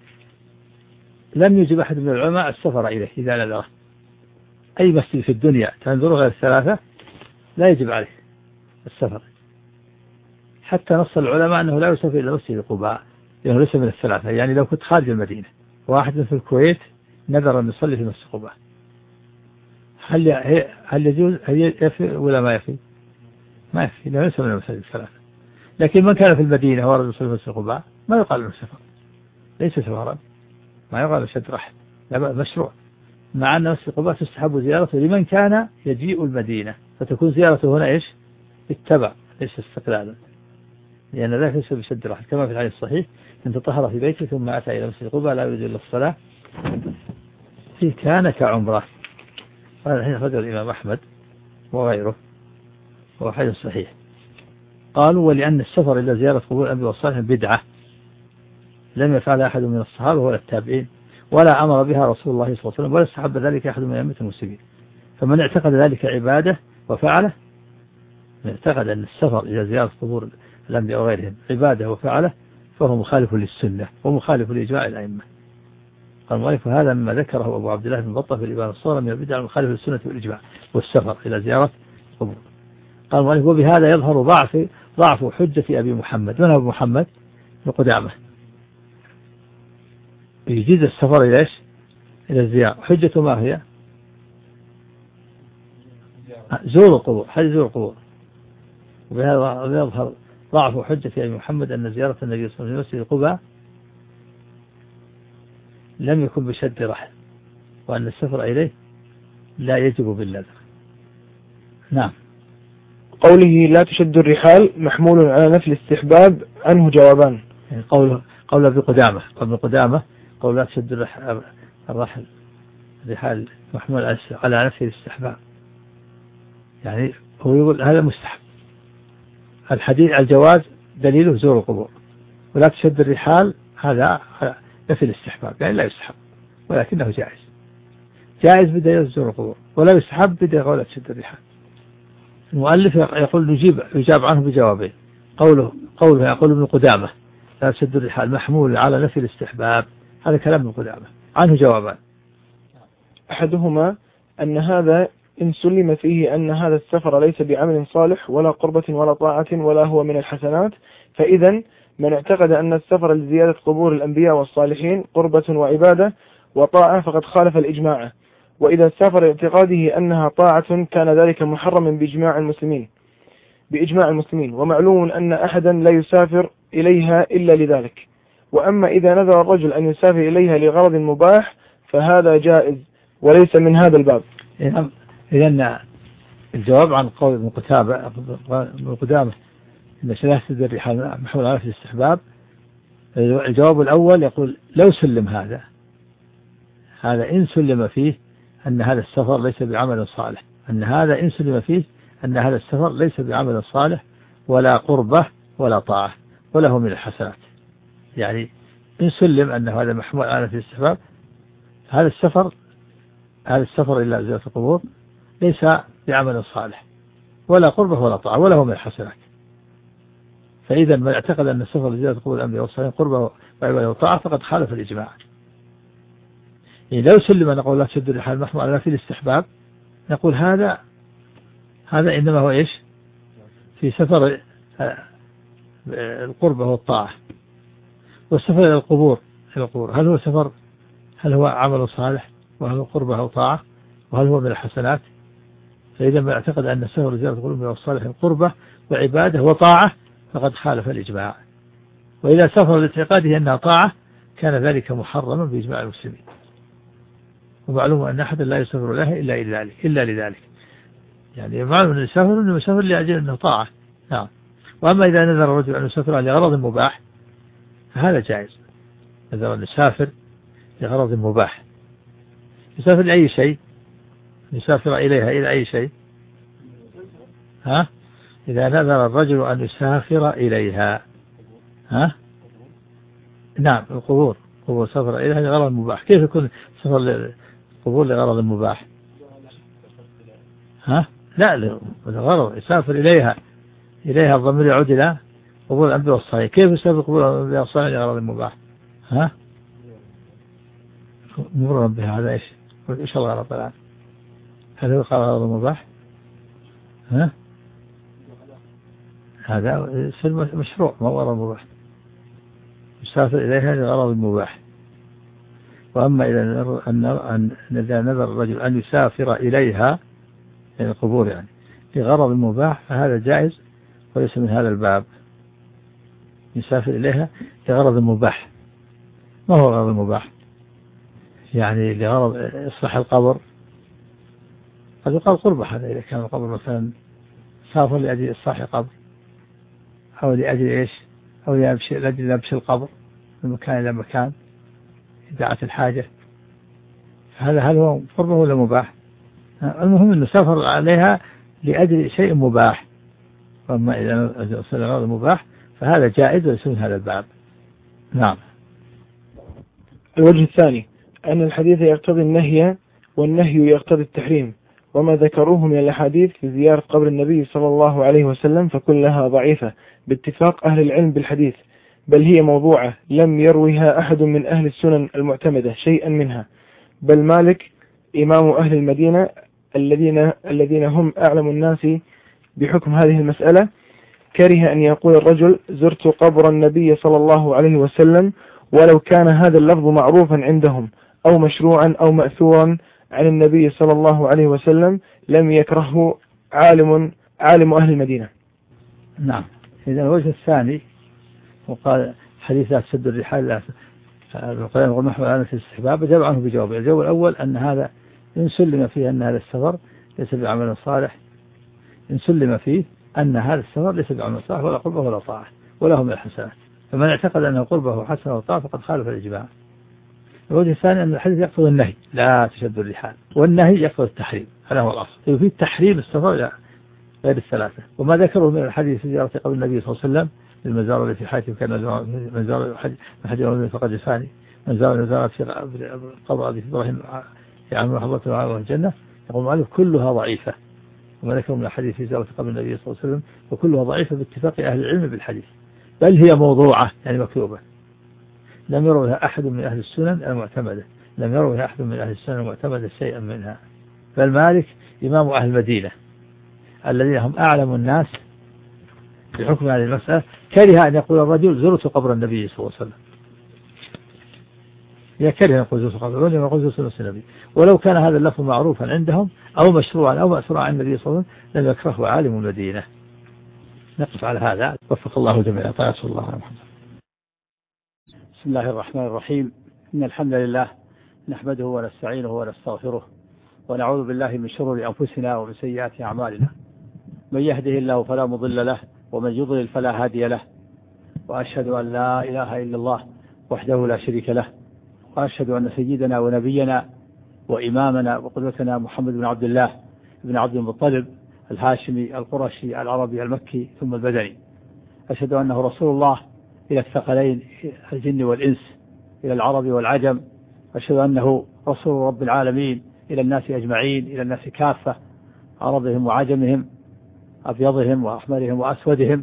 لم يجب أحد من العلماء السفر إليه إذا نذره. أي مسجد في الدنيا تنذره غير الثلاثة لا يجب عليه السفر، حتى نص العلماء أنه لا يسافر إلى مسجد قباء لأنه ليس من الثلاثة. يعني لو كنت خارج المدينة واحد في الكويت نذر أن يصلي في مسجد قباء، هل هل يجوز هل يفي ولا ما يفي؟ ما يفي لأنه ليس من المساجد الثلاثة. لكن من كان في المدينة ورد يصلي في مسجد قباء ما يقال له سفر، ليس سفرا، ما يقال له شد رحل، لا مشروع، مع أن مسجد قباء تستحب زيارته لمن كان يجيء المدينة، فتكون زيارته هنا إيش؟ اتبع ليس استقلالا، لأن ذلك ليس بشد الرحل، كما في الحديث الصحيح من تطهر في بيته ثم أتى إلى مسجد قباء لا يريد إلا الصلاة فيه كان كعمره. هذا الحين أخرجه الإمام أحمد وغيره وهو حديث صحيح. قالوا ولأن السفر إلى زيارة قبور الأنبياء والصالحين بدعة لم يفعل أحد من الصحابة ولا التابعين، ولا أمر بها رسول الله صلى الله عليه وسلم، ولا استحب ذلك أحد من أئمة المسلمين. فمن اعتقد ذلك عبادة وفعله، من اعتقد أن السفر إلى زيارة قبور الأنبياء وغيرهم عبادة وفعله فهو مخالف للسنة ومخالف لإجماع الأئمة. قال المؤلف هذا مما ذكره أبو عبد الله بن بطة في الإبانة الصغرى من البدع المخالف للسنة والإجماع والسفر إلى زيارة قبور. قال المؤلف وبهذا يظهر ضعف ضعف حجة أبي محمد. من أبو محمد؟ ابن قدامة. يجيز السفر إلى إيش؟ إلى الزيارة. حجته ما هي؟ زور القبور، حج زور القبور. وبهذا يظهر ضعف حجة أبي محمد أن زيارة النبي صلى الله عليه وسلم في مسجد قباء لم يكن بشد رحل، وأن السفر إليه لا يجب بالنذر. نعم. قوله لا تشد الرحال محمول على نفي الاستحباب، عنه جوابان. يعني قول قول ابن قدامة قول ابن قدامة قول لا تشد الرحل الرحال محمول على نفي الاستحباب، يعني هو يقول هذا مستحب. الحديث الجواز دليله زور القبور، ولا تشد الرحال هذا نفي الاستحباب، يعني لا يستحب ولكنه جائز. جائز بدليل زور القبور، ولا يستحب بدليل ولا تشد الرحال. المؤلف يقول نجيب يجاب عنه بجوابين. قوله قوله يقول ابن قدامة لا تشد الرحال محمول على نفي الاستحباب، هذا كلام ابن قدامة. عنه جوابان. أحدهما أن هذا إن سلم فيه أن هذا السفر ليس بعمل صالح ولا قربة ولا طاعة ولا هو من الحسنات، فإذا من اعتقد أن السفر لزيارة قبور الأنبياء والصالحين قربة وعبادة وطاعة فقد خالف الإجماع. وإذا سافر اعتقاده أنها طاعة كان ذلك محرما بإجماع المسلمين بإجماع المسلمين ومعلوم أن أحدا لا يسافر إليها إلا لذلك. وأما إذا نذر الرجل أن يسافر إليها لغرض مباح فهذا جائز وليس من هذا الباب. إذن الجواب عن قول ابن قدامة إن ثلاثة الرحال محمول على نفي الاستحباب، الجواب الأول يقول لو سلم هذا هذا إن سلم فيه أن هذا السفر ليس بعمل صالح، أن هذا إن سلم فيه أن هذا السفر ليس بعمل صالح ولا قربة ولا طاعة ولا هو من الحسنات، يعني إن سلم أن هذا محمول على نفي الاستحباب، هذا السفر هذا السفر إلى زيارة القبور ليس بعمل صالح ولا قربة ولا طاعة ولا هو من الحسنات. فإذا من اعتقد أن السفر لزيارة قبور الأنبياء والصالحين قربة وعبادة وطاعة فقد خالف الإجماع. يعني لو سلم نقول لا تشد الرحال محمول على نفي الاستحباب، نقول هذا هذا إنما هو إيش في سفر القربة والطاعة. والسفر إلى القبور القبور هل هو سفر هل هو عمل صالح وهل هو قربة أو طاعة وهل هو من الحسنات؟ فإذا ما اعتقد أن السفر لزيارة قبور الأنبياء والصالحين قربة وعبادة وطاعة فقد خالف الإجماع. وإذا سافر لاعتقاده أنها طاعة كان ذلك محرما بإجماع المسلمين، ومعلوم أن أحدا لا يسافر لها إلا لذلك إلا لذلك يعني معلوم أن يسافر أنه يسافر لأجل أنه طاعة. نعم. وأما إذا نذر الرجل أن يسافر لغرض مباح فهذا جائز. نذر أن يسافر لغرض مباح، يسافر لأي شيء، يسافر إليها إلى أي شيء. ها إذا نذر الرجل أن يسافر إليها ها نعم القبور قبور سفر إليها لغرض مباح، كيف يكون سفر القبور لغرض مباح؟ ها لا لغرض يسافر إليها إليها الضمير يعود إلى قبور الأنبياء والصالحين، كيف يسافر قبور الأنبياء والصالحين لغرض مباح؟ ها مرة بها هذا إيش إيش الله رب العالمين هل هو قال غرض مباح؟ ها هذا مشروع ما هو غرض مباح، يسافر إليها لغرض مباح. وأما إذا أن إذا نذر الرجل أن يسافر إليها إلى القبور يعني لغرض مباح فهذا جائز وليس من هذا الباب. يسافر إليها لغرض مباح. ما هو غرض مباح؟ يعني لغرض إصلاح القبر، قد يقال قربة هذا إذا كان القبر مثلا سافر لأجل إصلاح قبر أو لأجل إيش أو لأجل لبش القبر من مكان إلى مكان إذاعة الحاجة، هذا هل هو قربة ولا مباح؟ المهم أنه سافر عليها لأجل شيء مباح، وأما إذا صار هذا مباح فهذا جائز وليس من هذا الباب. نعم. الوجه الثاني أن الحديث يقتضي النهي والنهي يقتضي التحريم، وما ذكروه من الأحاديث في زيارة قبر النبي صلى الله عليه وسلم فكلها ضعيفة باتفاق أهل العلم بالحديث، بل هي موضوعة لم يرويها أحد من أهل السنن المعتمدة شيئا منها، بل مالك إمام أهل المدينة الذين الذين هم أعلم الناس بحكم هذه المسألة كره أن يقول الرجل زرت قبر النبي صلى الله عليه وسلم ولو كان هذا اللفظ معروفا عندهم أو مشروعا أو مأثورا عن النبي صلى الله عليه وسلم لم يكرهه عالم عالم أهل المدينة. نعم. إذا الوجه الثاني وقال حديث لا تشد الرحال القيام والمحور على في الاستحباب جاب عنه بجواب. الجواب الأول أن هذا إن سلم فيه أن هذا السفر ليس بعمل صالح، إن سلم فيه أن هذا السفر ليس بعمل صالح ولا قربه ولا طاعة ولا هم الحسنات، فمن اعتقد أنه قربه وحسنه وطاعة فقد خالف الإجماع. الوجه الثاني أن الحديث يقصد النهي لا تشد الرحال، والنهي يقصد التحريم، هذا هو الأصل. يفيد التحريم السفر لا غير الثلاثة. وما ذكره من الحديث في زيارة قبر النبي صلى الله عليه وسلم المزار التي في حياته كان مزار حج فقد الثاني مزار المزارات في قبر أبي إبراهيم في عام رحمة الله والجنة، يقول المؤلف كلها ضعيفة. وما ذكره من الحديث في زيارة قبر النبي صلى الله عليه وسلم وكلها ضعيفة باتفاق أهل العلم بالحديث، بل هي موضوعة يعني مكتوبة لم يروها أحد من أهل السنن المعتمدة لم يروها أحد من أهل السنن المعتمدة شيئا منها، بل مالك إمام أهل المدينة الذين هم أعلم الناس بحكم هذه المسألة كره أن يقول الرجل زرت قبر النبي صلى الله عليه وسلم، يكره أن يقول زرت قبر النبي يقول زرت النبي ولو كان هذا اللفظ معروفا عندهم أو مشروعا أو مأثورا عن النبي صلى الله عليه وسلم لم يكرهه عالم المدينة. نقف على هذا. وفق الله جميعا. طاعة الله على محمد. بسم الله الرحمن الرحيم. إن الحمد لله نحمده ونستعينه ونستغفره ونعوذ بالله من شرور أنفسنا ومن سيئات أعمالنا، من يهده الله فلا مضل له ومن يضلل فلا هادي له، وأشهد أن لا إله إلا الله وحده لا شريك له، وأشهد أن سيدنا ونبينا وإمامنا وقدوتنا محمد بن عبد الله بن عبد المطلب الهاشمي القرشي العربي المكي ثم البدني، أشهد أنه رسول الله إلى الثقلين الجن والإنس إلى العرب والعجم، أشهد أنه رسول رب العالمين إلى الناس أجمعين إلى الناس كافة عربهم وعجمهم أبيضهم وأحمرهم وأسودهم،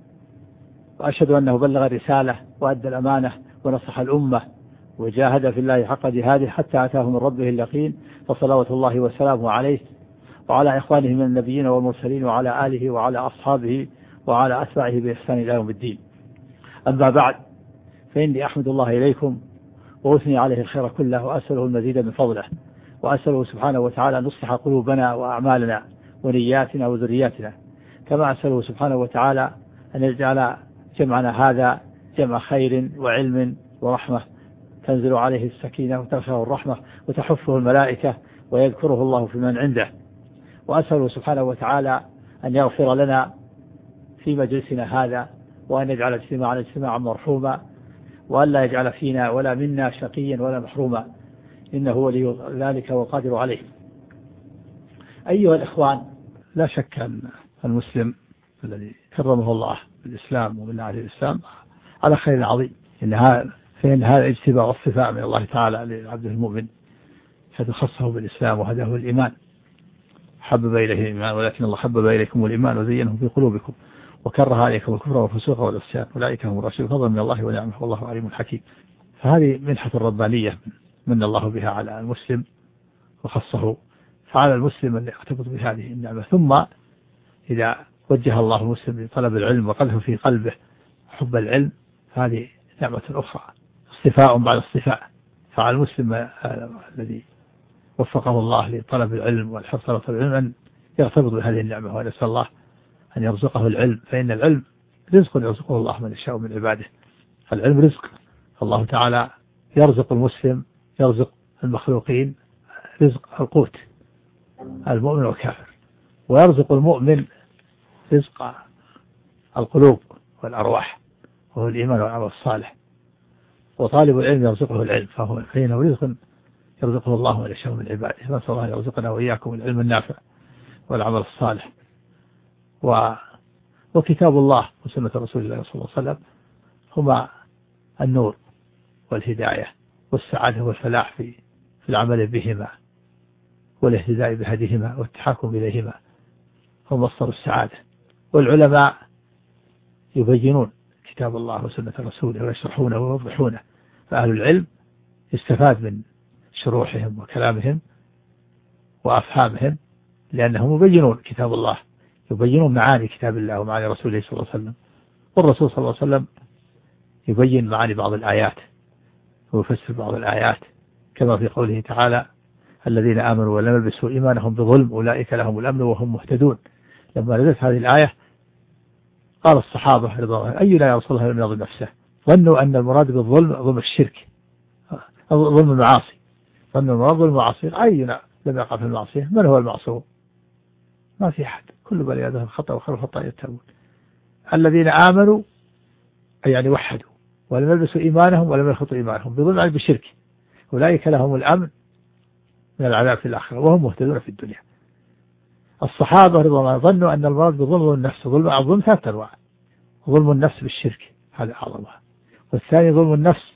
وأشهد أنه بلغ الرسالة وأدى الأمانة ونصح الأمة وجاهد في الله حق جهاده حتى أتاه من ربه اليقين، فصلوات الله وسلامه عليه وعلى إخوانه من النبيين والمرسلين وعلى آله وعلى أصحابه وعلى أتباعه بإحسان إلى يوم الدين. أما بعد، فإني أحمد الله إليكم وأثني عليه الخير كله وأسأله المزيد من فضله، وأسأله سبحانه وتعالى أن يصلح قلوبنا وأعمالنا ونياتنا وذرياتنا، كما أسأله سبحانه وتعالى أن يجعل جمعنا هذا جمع خير وعلم ورحمة تنزل عليه السكينة وتغشاه الرحمة وتحفه الملائكة ويذكره الله في من عنده، وأسأله سبحانه وتعالى أن يغفر لنا في مجلسنا هذا وأن يجعل اجتماعنا اجتماعا مرحوما وأن لا يجعل فينا ولا منا شقيا ولا محروما، إنه ولي ذلك والقادر عليه. أيها الإخوان، لا شك أن المسلم الذي كرمه الله بالإسلام ومن أهل الإسلام على خير عظيم، إن هذا فإن هذا اجتباء والصفاء من الله تعالى لعبده المؤمن، حيث خصه بالإسلام وهداه الإيمان، حبب إليه الإيمان، ولكن الله حبب إليكم الإيمان وزينه في قلوبكم وكره عليكم الكفر والفسوق والعصيان أولئك هم الراشدون، فضلا من الله ونعمه والله عليم حكيم. فهذه منحة ربانية من الله بها على المسلم وخصه، فعلى المسلم أن يرتبط بهذه النعمة. ثم إذا وجه الله المسلم لطلب العلم وقذف في قلبه حب العلم، هذه نعمة أخرى، اصطفاء بعد اصطفاء. فعلى المسلم الذي وفقه الله لطلب العلم والحرص على طلب العلم أن يرتبط بهذه النعمة، ونسأل الله أن يرزقه العلم، فإن العلم رزق يرزقه الله من يشاء من عباده. العلم رزق، الله تعالى يرزق المسلم، يرزق المخلوقين رزق القوت المؤمن والكافر، ويرزق المؤمن رزق القلوب والأرواح، وهو الإيمان والعمل الصالح. وطالب العلم يرزقه العلم، فهو فإنه رزق يرزقه الله من يشاء من عباده. نسأل الله يرزقنا وإياكم العلم النافع والعمل الصالح. و... وكتاب الله وسنة رسول الله صلى الله عليه وسلم هما النور والهداية والسعادة والفلاح في في العمل بهما والاهتداء بهديهما والتحاكم إليهما، هم مصدر السعادة. والعلماء يبينون كتاب الله وسنة رسوله ويشرحونه ويوضحونه، فأهل العلم يستفاد من شروحهم وكلامهم وأفهامهم، لأنهم يبينون كتاب الله، يبينون معاني كتاب الله ومعاني رسوله صلى الله عليه وسلم. والرسول صلى الله عليه وسلم يبين معاني بعض الآيات ويفسر بعض الآيات، كما في قوله تعالى: الذين آمنوا ولم يلبسوا إيمانهم بظلم أولئك لهم الأمن وهم مهتدون. لما نزلت هذه الآية قال الصحابة رضي الله عنهم: أينا يا رسول الله لم يظلم نفسه؟ ظنوا أن المراد بالظلم ظلم الشرك، ظلم المعاصي، ظنوا المراد ظلم المعاصي. أينا لم يقع في المعصية؟ من هو المعصوم؟ ما في أحد، كل بني آدم خطأ وخير الخطأ يتوبون. الذين آمنوا أي يعني وحدوا ولم يلبسوا إيمانهم ولم يخلطوا إيمانهم بظلم أي بشرك أولئك لهم الأمن من العذاب في الآخرة وهم مهتدون في الدنيا. الصحابة رضي الله عنهم ظنوا أن المراد بظلم النفس، ظلم الظلم ثلاثة أنواع: ظلم النفس بالشرك هذا أعظمها، والثاني ظلم النفس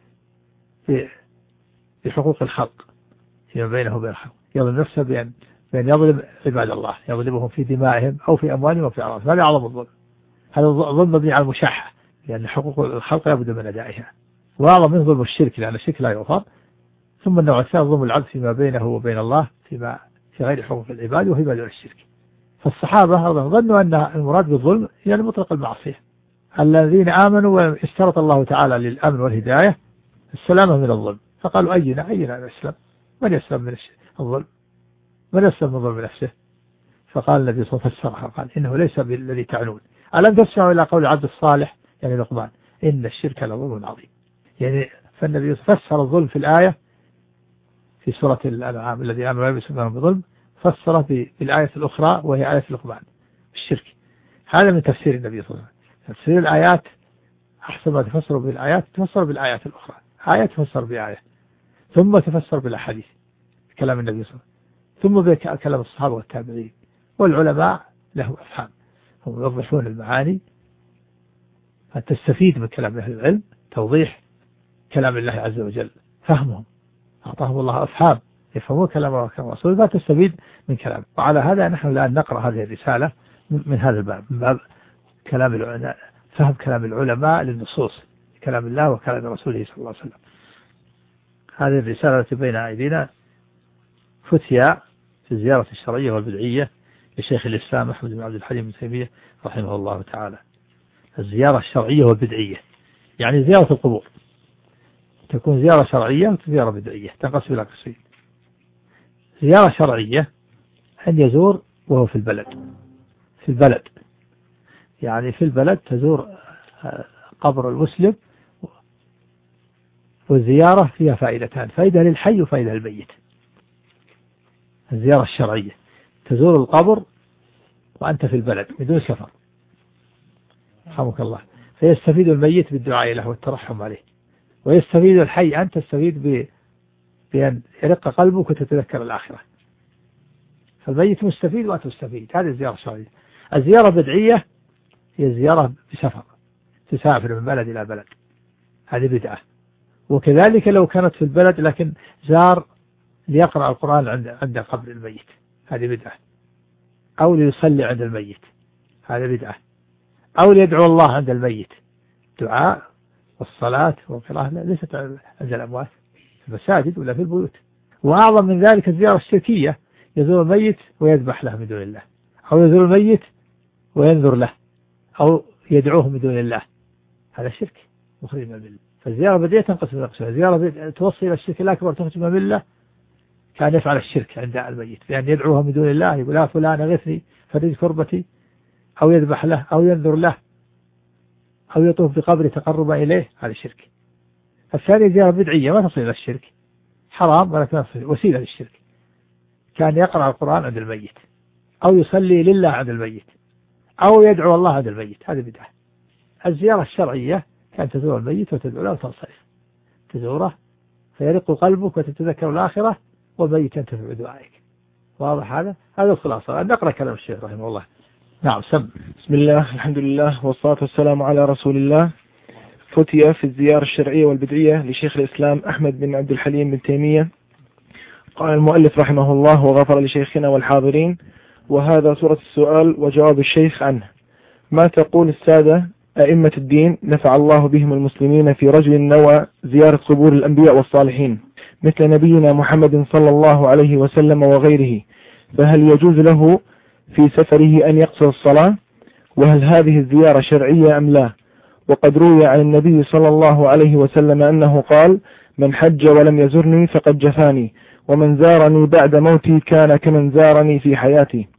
في في حقوق الخلق فيما بينه وبين الخلق، يظلم نفسه بأن بأن يظلم عباد الله، يظلمهم في دمائهم أو في أموالهم أو في أعراضهم، هذا أعظم الظلم. هذا الظلم مبني على المشاحة، لأن حقوق الخلق لابد من أدائها. وأعظم من ظلم الشرك، لأن الشرك لا يغفر. ثم النوع الثالث ظلم العبد فيما بينه وبين الله فيما في غير حقوق العباد وفيما دون الشرك. فالصحابة ظنوا أن المراد بالظلم يعني مطلق المعصية. الذين آمنوا واشترط الله تعالى للأمن والهداية السلامة من الظلم، فقالوا: أينا أينا يسلم؟ من يسلم من الظلم؟ من يسلم من ظلم نفسه؟ فقال النبي صلى الله عليه وسلم: قال إنه ليس بالذي تعنون، ألم تسمعوا إلى قول العبد الصالح يعني لقمان: إن الشرك لظلم عظيم. يعني فالنبي فسر الظلم في الآية في سورة الأنعام: الذي آمن ويلبس إيمانهم بظلم، فسره بالآية الأخرى وهي آية لقمان الشرك. هذا من تفسير النبي صلى الله عليه وسلم. تفسير الآيات أحسن ما تفسر بالآيات تفسر بالآيات الأخرى، آية تفسر بآية، ثم تفسر بالأحاديث كلام النبي صلى الله عليه وسلم، ثم بكلام الصحابة والتابعين. والعلماء لهم أفهام، هم يوضحون المعاني، فتستفيد من كلام أهل العلم توضيح كلام الله عز وجل، فهمهم أعطاهم الله أفهام يفهمون كلام الله وكلام رسوله، فتستفيد من كلامه. وعلى هذا نحن الآن نقرأ هذه الرسالة من هذا الباب، من باب كلام العلماء، فهم كلام العلماء للنصوص، كلام الله وكلام رسوله صلى الله عليه وسلم. هذه الرسالة التي بين أيدينا فتيا في الزيارة الشرعية والبدعية لشيخ الإسلام أحمد بن عبد الحليم بن تيمية رحمه الله تعالى. الزيارة الشرعية والبدعية يعني زيارة القبور، تكون زيارة شرعية وزيارة بدعية، تنقسم إلى قسمين. زيارة شرعية أن يزور وهو في البلد، في البلد يعني في البلد تزور قبر المسلم، والزيارة فيها فائدتان: فائدة للحي وفائدة للميت. الزيارة الشرعية تزور القبر وأنت في البلد بدون سفر، رحمك الله، فيستفيد الميت بالدعاء له والترحم عليه، ويستفيد الحي، أنت تستفيد بأن يرق قلبك وتتذكر الآخرة. فالميت مستفيد وأنت مستفيد. هذه الزيارة الشرعية. الزيارة البدعية هي الزيارة بسفر، تسافر من بلد إلى بلد، هذه بدعة. وكذلك لو كانت في البلد لكن زار ليقرأ القرآن عند عند قبر الميت، هذه بدعة. أو ليصلي عند الميت، هذه بدعة. أو ليدعو الله عند الميت، دعاء والصلاة والقراءة ليست عند الأموات، في المساجد ولا في البيوت. وأعظم من ذلك الزيارة الشركية، يزور الميت ويذبح له من دون الله، أو يزور الميت وينذر له، أو يدعوه من دون الله، هذا شرك مخرج من الملة. فالزيارة بدية تنقسم إلى قسمين: زيارة توصل إلى الشرك الأكبر تخرج من الملة، كان يفعل الشرك عند الميت بأن يدعوه من دون الله، يقول: يا فلان أغثني فرج كربتي، أو يذبح له أو ينذر له أو يطوف بقبره تقربا إليه، هذا شرك. الثاني زيارة بدعية ما تصل إلى الشرك، حرام ولكن وسيلة للشرك، كان يقرأ القرآن عند الميت، أو يصلي لله عند الميت، أو يدعو الله عند الميت، هذه بدعة. الزيارة الشرعية كان تزور الميت وتدعو له وتنصرف، تزوره فيرق قلبك وتتذكر الآخرة والميت ينتفع بدعائك. واضح هذا؟ هذا الخلاصة. نقرأ كلام الشيخ رحمه الله. نعم سم. بسم الله، الحمد لله، والصلاة والسلام على رسول الله. فتي في الزيارة الشرعية والبدعية لشيخ الإسلام أحمد بن عبد الحليم بن تيمية. قال المؤلف رحمه الله وغفر لشيخنا والحاضرين: وهذا سورة السؤال وجواب الشيخ عنه. ما تقول السادة أئمة الدين نفع الله بهم المسلمين في رجل نوى زيارة قبور الأنبياء والصالحين مثل نبينا محمد صلى الله عليه وسلم وغيره، فهل يجوز له في سفره أن يقصر الصلاة؟ وهل هذه الزيارة شرعية أم لا؟ وقد روي عن النبي صلى الله عليه وسلم أنه قال: من حج ولم يزرني فقد جفاني، ومن زارني بعد موتي كان كمن زارني في حياتي.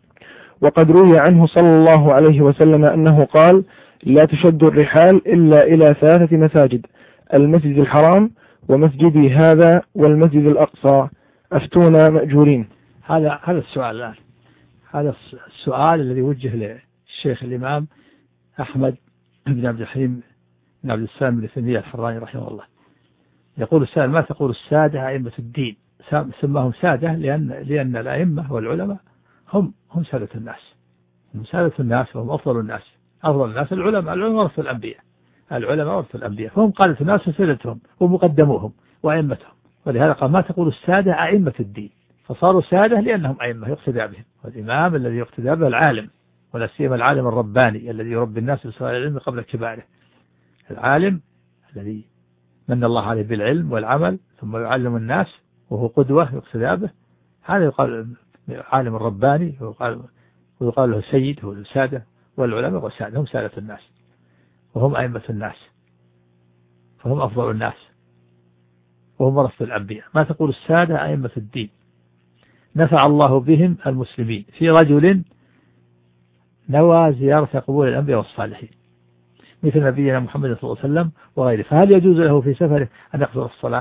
وقد روي عنه صلى الله عليه وسلم أنه قال: لا تشد الرحال إلا إلى ثلاثة مساجد: المسجد الحرام ومسجدي هذا والمسجد الأقصى، أفتونا مأجورين. هذا هذا السؤال الآن، هذا السؤال الذي وجه للشيخ الإمام أحمد بن عبد الحليم بن عبد السلام بن تيمية الحراني رحمه الله. يقول السائل: ما تقول السادة أئمة الدين؟ سماهم سادة لأن لأن الأئمة والعلماء هم هم سادة الناس، هم سادة الناس وهم أفضل الناس. أفضل الناس العلماء، العلماء ورثوا الأنبياء، العلماء ورثوا الأنبياء، فهم قادة الناس وسادتهم ومقدموهم وأئمتهم. ولهذا قال: ما تقول السادة أئمة الدين، فصاروا سادة لأنهم أئمة يقتدى بهم. والإمام الذي يقتدى به العالم، ولا سيما العالم الرباني الذي يربي الناس بسؤال العلم قبل كباره. العالم الذي من الله عليه بالعلم والعمل ثم يعلم الناس وهو قدوة يقتدى به، هذا يقال عالم الرباني، ويقال, ويقال له سيد، هو السادة. والعلماء والسادة هم سادة الناس وهم أئمة الناس، فهم أفضل الناس وهم ورثة الأنبياء. ما تقول السادة أئمة الدين نفع الله بهم المسلمين في رجل نوى زيارة قبور الأنبياء والصالحين مثل نبينا محمد صلى الله عليه وسلم وغيره، فهل يجوز له في سفره أن يقصر الصلاة؟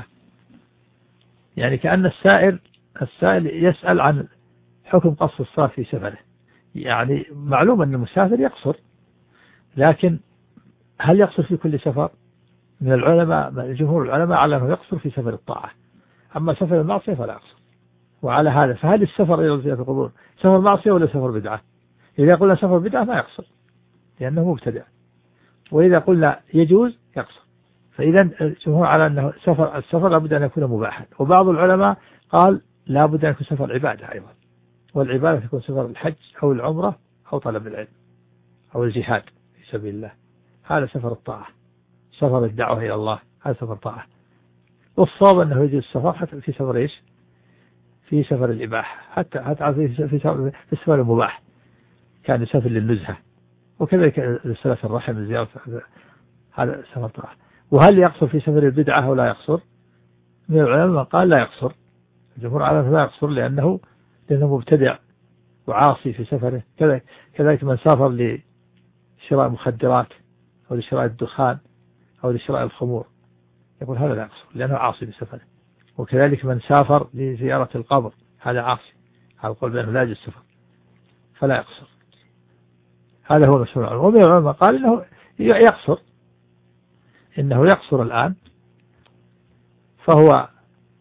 يعني كأن السائر السائل يسأل عن حكم قصر الصلاة في سفره. يعني معلوم أن المسافر يقصر، لكن هل يقصر في كل سفر؟ من العلماء جمهور العلماء على أنه يقصر في سفر الطاعة، أما سفر المعصية فلا يقصر. وعلى هذا فهل السفر إلى زيارة القبور سفر معصية ولا سفر بدعة؟ إذا قلنا سفر بدعة ما يقصر لأنه مبتدع، وإذا قلنا يجوز يقصر. فإذا الجمهور على أنه سفر السفر لابد أن يكون مباحا، وبعض العلماء قال لابد أن يكون سفر عبادة أيضا، والعبادة تكون سفر الحج أو العمرة أو طلب العلم أو الجهاد في سبيل الله، هذا سفر الطاعة. سفر الدعوة إلى الله هذا سفر طاعة. والصواب أنه يجوز السفر حتى في سفر إيش؟ في سفر الإباحة، حتى حتى في في سفر في السفر المباح كان يسافر للنزهة، وكذلك لصلة الرحم زيارة، هذا سفر طاعة. وهل يقصر في سفر البدعة أو لا يقصر؟ من العلماء قال لا يقصر، الجمهور على لا يقصر لأنه لأنه مبتدع وعاصي في سفره. كذلك كذلك من سافر لشراء مخدرات أو لشراء الدخان أو لشراء الخمور يقول هذا لا يقصر لأنه عاصي بسفره. وكذلك من سافر لزيارة القبر هذا عاصي، هذا القول بأنه لا يجوز السفر فلا يقصر. هذا هو مشهور. ومن العلماء قال إنه يقصر، إنه يقصر الآن، فهو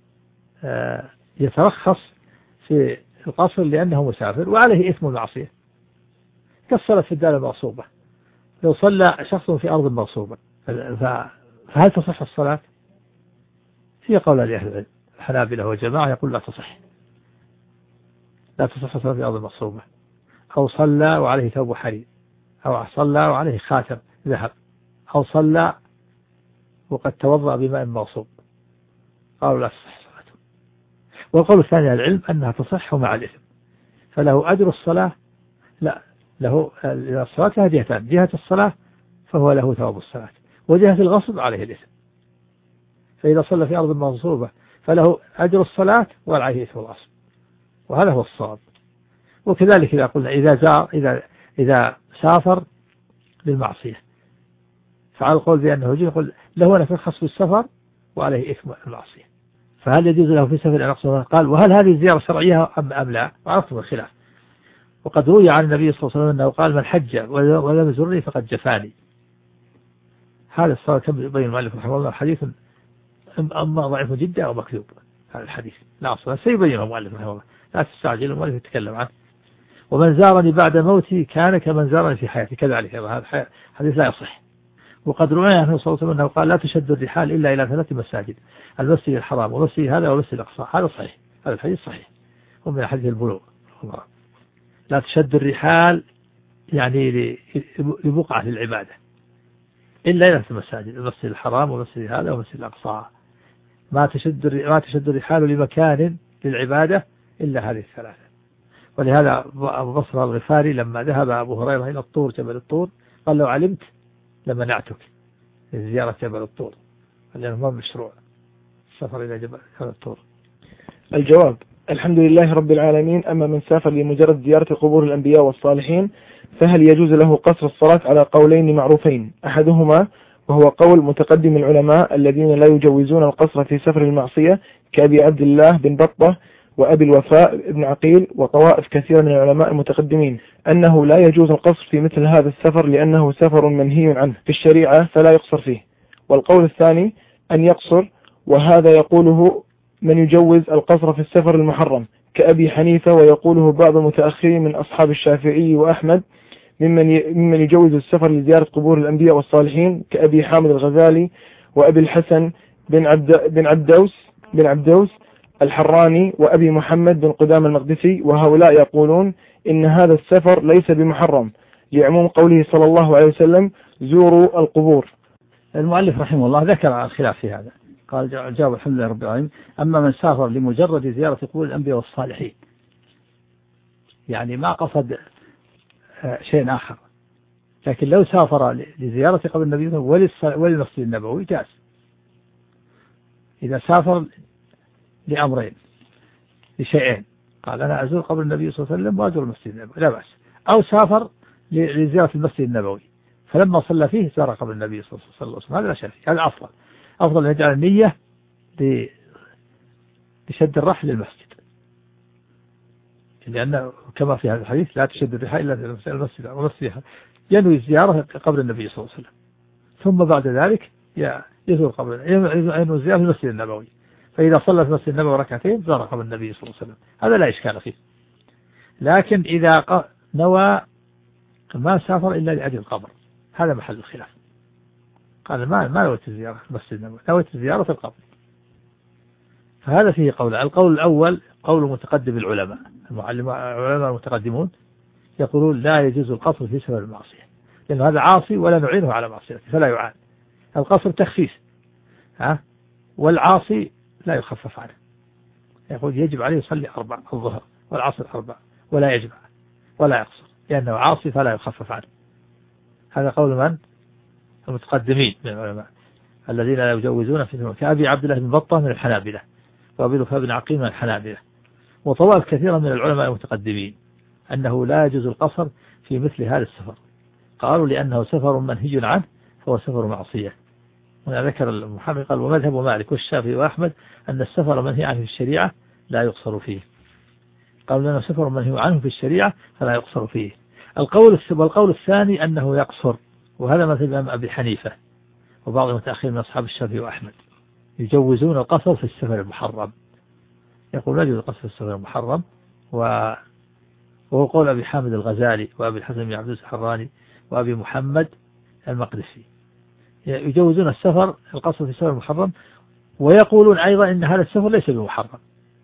يترخص في القصر لأنه مسافر وعليه إثم المعصية كالصلاة في الدار المغصوبة. لو صلى شخص في أرض مغصوبة فهل تصح الصلاة؟ في قول لأهل العلم، الحنابلة وجماعة يقول لا تصح، لا تصح الصلاة في أرض مغصوبة. أو صلى وعليه ثوب حرير، أو صلى وعليه خاتم ذهب، أو صلى وقد توضأ بماء مغصوب، قالوا لا تصح صلاته. والقول الثاني العلم أنها تصح مع الإثم، فله أجر الصلاة، لا له الصلاة لها جهتان، جهة الصلاة فهو له ثواب الصلاة، وجهة الغصب عليه الإثم. فإذا صلى في أرض مغصوبة فله أجر الصلاة وعليه إثم الغصب، وهذا هو الصواب. وكذلك إذا قلنا إذا زار إذا إذا سافر للمعصية فعلى القول بأنه يجوز، يقول له أنا في خصب السفر وعليه إثم المعصية، فهل يجوز له في سفر أن يقصر؟ قال وهل هذه الزيارة شرعية أم أم لا؟ وعرفتم الخلاف. وقد روي عن النبي صلى الله عليه وسلم أنه قال من حج ولم يزرني فقد جفاني. هذا الصلاة كم يبين المؤلف رحمه الله حديث أما ضعيف جدا أو مكذوب. هذا الحديث لا أصلا سيبينه المؤلف رحمه الله، لا تستعجل المؤلف يتكلم عنه. ومن زارني بعد موتي كان كمن زارني في حياتي كذلك. هذا حديث لا يصح. وقد روي عنه صلى الله عليه وسلم أنه قال لا تشد الرحال إلا إلى ثلاث مساجد، المسجد الحرام ومسجد هذا ومسجد الأقصى. هذا صحيح، هذا الحديث صحيح ومن حديث البلوغ. لا تشد الرحال يعني لبقعة للعبادة إلا إلى ثلاث مساجد، المسجد الحرام ومسجد هذا ومسجد الأقصى. ما تشد ما تشد الرحال لمكان للعبادة إلا هذه الثلاثة. ولهذا أبو بصر الغفاري لما ذهب أبو هريرة إلى الطور جبل الطور قال لو علمت لمنعتك لزيارة جبل الطور، لأنه ما مشروع السفر إلى جبل الطور. الجواب: الحمد لله رب العالمين. أما من سافر لمجرد زيارة قبور الأنبياء والصالحين فهل يجوز له قصر الصلاة على قولين معروفين، أحدهما وهو قول متقدم العلماء الذين لا يجوزون القصر في سفر المعصية كأبي عبد الله بن بطة وأبي الوفاء بن عقيل وطوائف كثيرة من العلماء المتقدمين، أنه لا يجوز القصر في مثل هذا السفر لأنه سفر منهي عنه في الشريعة فلا يقصر فيه. والقول الثاني أن يقصر، وهذا يقوله من يجوز القصر في السفر المحرم كأبي حنيفة، ويقوله بعض المتأخرين من أصحاب الشافعي وأحمد ممن ممن يجوز السفر لزيارة قبور الأنبياء والصالحين كأبي حامد الغزالي وأبي الحسن بن عبد بن عبدوس بن عبدوس الحراني وأبي محمد بن قدام المقدسي، وهؤلاء يقولون إن هذا السفر ليس بمحرم لعموم قوله صلى الله عليه وسلم زوروا القبور. المؤلف رحمه الله ذكر الخلاف في هذا، قال جاوب الحمد لله رب العالمين. أما من سافر لمجرد زيارة قبور الأنبياء والصالحين يعني ما قصد شيء آخر، لكن لو سافر لزيارة قبر النبي وللمسجد النبوي جاز. إذا سافر لأمرين لشيئين، قال أنا أزور قبر النبي صلى الله عليه وسلم وأزور المسجد النبوي لا بأس، أو سافر لزيارة المسجد النبوي فلما صلى فيه زار قبر النبي صلى الله عليه وسلم، هذا لا شيء فيه، هذا أفضل. أفضل أن يجعل النية لشد الرحل للمسجد، لأن كما في هذا الحديث لا تشد الرحال إلا في المسجد والمسجد ينوي زيارة قبر النبي صلى الله عليه وسلم، ثم بعد ذلك يزور قبر ينوي زيارة المسجد النبوي، فإذا صلى في المسجد النبوي ركعتين زار قبر النبي صلى الله عليه وسلم، هذا لا إشكال فيه. لكن إذا نوى ما سافر إلا لأجل القبر هذا محل الخلاف، قال ما ما نويت زيارة المسجد النبوي، نويت زيارة القبر، فهذا فيه قول. القول الأول قول متقدم العلماء، العلماء المتقدمون يقولون لا يجوز القصر في سبب المعصية، لأن هذا عاصي ولا نعينه على معصيته فلا يعان. القصر تخفيف ها، والعاصي لا يخفف عنه، يقول يجب عليه يصلي أربع الظهر والعصر أربع ولا يجمع ولا يقصر لأنه عاصي فلا يخفف عنه. هذا قول من؟ المتقدمين من العلماء الذين لا يجوزون في كأبي عبد الله بن بطة من الحنابلة وأبي الوفاء بن عقيل من الحنابلة، وطوائف كثيرة من العلماء المتقدمين أنه لا يجوز القصر في مثل هذا السفر، قالوا لأنه سفر منهي عنه فهو سفر معصية. هنا ذكر المحرر قال ومذهب مالك والشافعي وأحمد أن السفر منهي عنه في الشريعة لا يقصر فيه، قالوا لأنه سفر منهي عنه في الشريعة فلا يقصر فيه. القول والقول الثاني أنه يقصر، وهذا مثل أبي حنيفة وبعض المتأخرين من أصحاب الشافعي وأحمد يجوزون القصر في السفر المحرم، يقول لا يجوز القصر في السفر المحرم، وهو قول أبي حامد الغزالي وأبي الحسن بن عبد الحراني وأبي محمد المقدسي، يجوزون السفر القصر في السفر المحرم، ويقولون أيضا إن هذا السفر ليس بمحرم،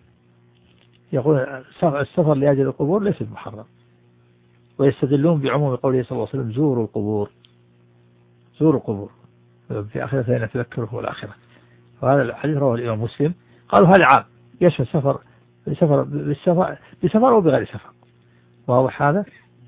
يقول السفر لأجل القبور ليس بمحرم، ويستدلون بعموم قوله صلى الله عليه وسلم زوروا القبور زوروا القبور في آخرة نتذكره والآخرة. وهذا الحديث رواه الإمام مسلم، قالوا هذا عام يشمل سفر بسفر بسفر بسفر أو بغير سفر، واضح هذا.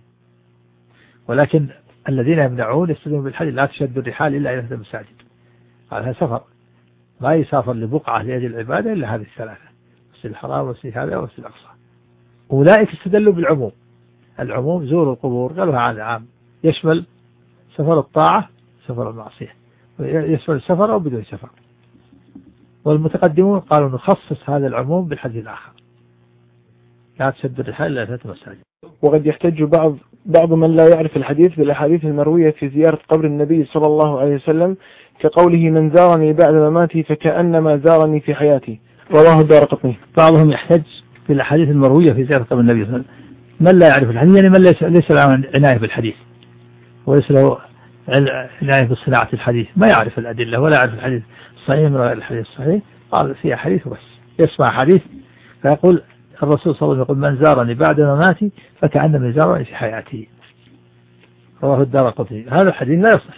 ولكن الذين يمنعون يستدلون بالحديث لا تشد الرحال إلا إلى المساجد، قال هذا سفر ما يسافر لبقعة لأجل العبادة إلا هذه الثلاثة، مسجد الحرام ومسجد هذا ومسجد الأقصى. أولئك استدلوا بالعموم، العموم زوروا القبور قالوا هذا عام يشمل سفر الطاعة سفر المعصية، يشمل السفر أو بدون سفر. والمتقدمون قالوا نخصص هذا العموم بالحديث الآخر لا تشد الرحال إلى ثلاث مساجد. وقد يحتج بعض بعض من لا يعرف الحديث بالأحاديث المروية في زيارة قبر النبي صلى الله عليه وسلم كقوله من زارني بعد مماتي فكأنما زارني في حياتي، رواه الدارقطني. بعضهم يحتج بالأحاديث المروية في زيارة قبر النبي صلى الله عليه وسلم من لا يعرف الحديث، يعني من ليس, ليس له عناية بالحديث وليس له عناية بصناعة الحديث، ما يعرف الأدلة ولا يعرف الحديث الصحيح من غير الحديث الصحيح، قال فيها حديث بس يسمع حديث فيقول الرسول صلى الله عليه وسلم يقول من زارني بعد مماتي فكأنما زارني في حياتي، رواه الدارقطني. هذا الحديث لا يصح.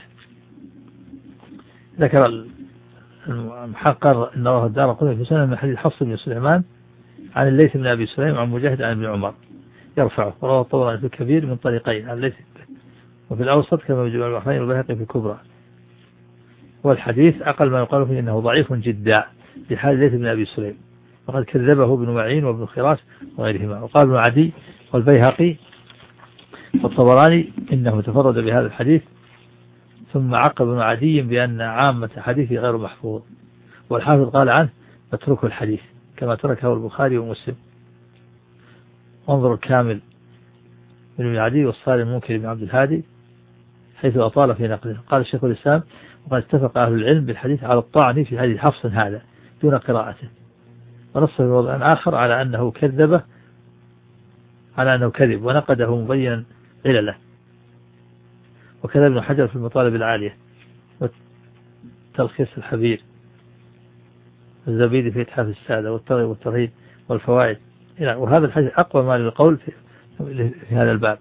ذكر المحقق أن رواه الدارقطني في سنة من حديث حفص بن سليمان عن الليث بن أبي سليم عن مجاهد عن ابن عمر يرفعه، ورواه الطبراني في الكبير من طريقين عن الليث وفي الأوسط كما يجب البحرين والبيهقي في الكبرى. والحديث أقل ما يقال فيه أنه ضعيف جدا بحال الليث بن أبي سليم، وقد كذبه ابن معين وابن خراش وغيرهما. وقال ابن عدي والبيهقي والطبراني إنه تفرد بهذا الحديث، ثم عقب ابن عدي بأن عامة حديثه غير محفوظ، والحافظ قال عنه متروك الحديث كما تركه البخاري ومسلم. وانظر الكامل من ابن عدي والصالح المنكر بن عبد الهادي حيث أطال في نقله. قال الشيخ الإسلام وقد اتفق أهل العلم بالحديث على الطعن في حديث حفص هذا دون قراءته، ونص في وضع آخر على أنه كذبه على أنه كذب ونقده مبينا علله. وكذا ابن حجر في المطالب العالية والتلخيص الحبير الزبيدي في إتحاف السادة والترغيب والترهيب والفوائد. وهذا الحديث أقوى ما للقول في, في هذا الباب،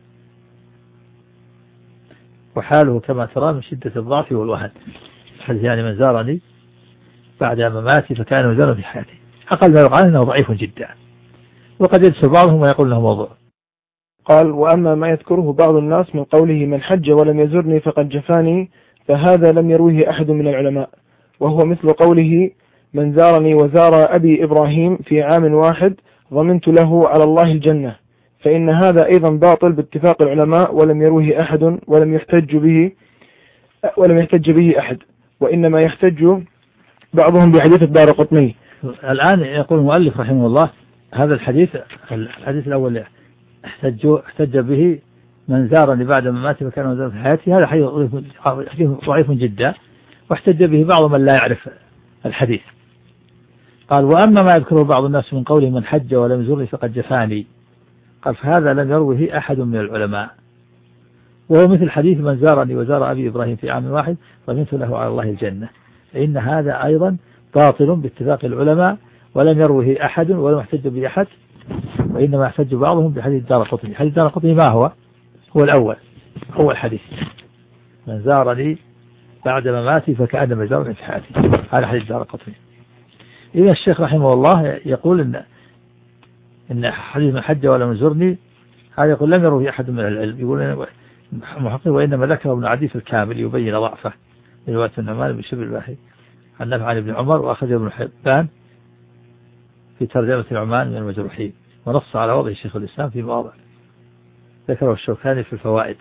وحاله كما ترى من شدة الضعف والوهن. الحديث يعني من زارني بعد مماتي فكان مزارا في حياتي، أقل ما يقال أنه ضعيف جدا، وقد يدس بعضهم ويقول له موضوع. قال وأما ما يذكره بعض الناس من قوله من حج ولم يزرني فقد جفاني فهذا لم يروه أحد من العلماء، وهو مثل قوله من زارني وزار أبي إبراهيم في عام واحد ضمنت له على الله الجنة، فإن هذا أيضا باطل باتفاق العلماء ولم يروه أحد ولم يحتج به ولم يحتج به أحد، وإنما يحتج بعضهم بحديث الدارقطني. الآن يقول المؤلف رحمه الله هذا الحديث الحديث الأول احتج به من زارني بعد مماتي فكان مزارا في حياتي، هذا حديث ضعيف جدا، واحتج به بعض من لا يعرف الحديث. قال وأما ما يذكره بعض الناس من قوله من حج ولم يزرني فقد جفاني، قال فهذا لم يروه أحد من العلماء، وهو مثل حديث من زارني وزار أبي إبراهيم في عام واحد ضمنت له على الله الجنة، فإن هذا أيضا باطل باتفاق العلماء ولم يروه أحد ولم يحتج به أحد، وإنما يحتج بعضهم بحديث الدارقطني. حديث الدارقطني ما هو؟ هو الأول، هو الحديث من زارني بعد مماتي فكأنما زارني في حياتي، هذا حديث الدارقطني. إذا الشيخ رحمه الله يقول إن إن حديث من حج ولم يزرني هذا يقول لم يروه أحد من العلم، يقول محقق وإنما ذكر ابن عدي في الكامل يبين ضعفه من رواية النعمان بن شبل الباحث عن نافع عن ابن عمر، وأخذ ابن حبان في ترجمة النعمان من المجروحين، ونص على وضع شيخ الإسلام في مواضع ذكره الشوكاني في الفوائد.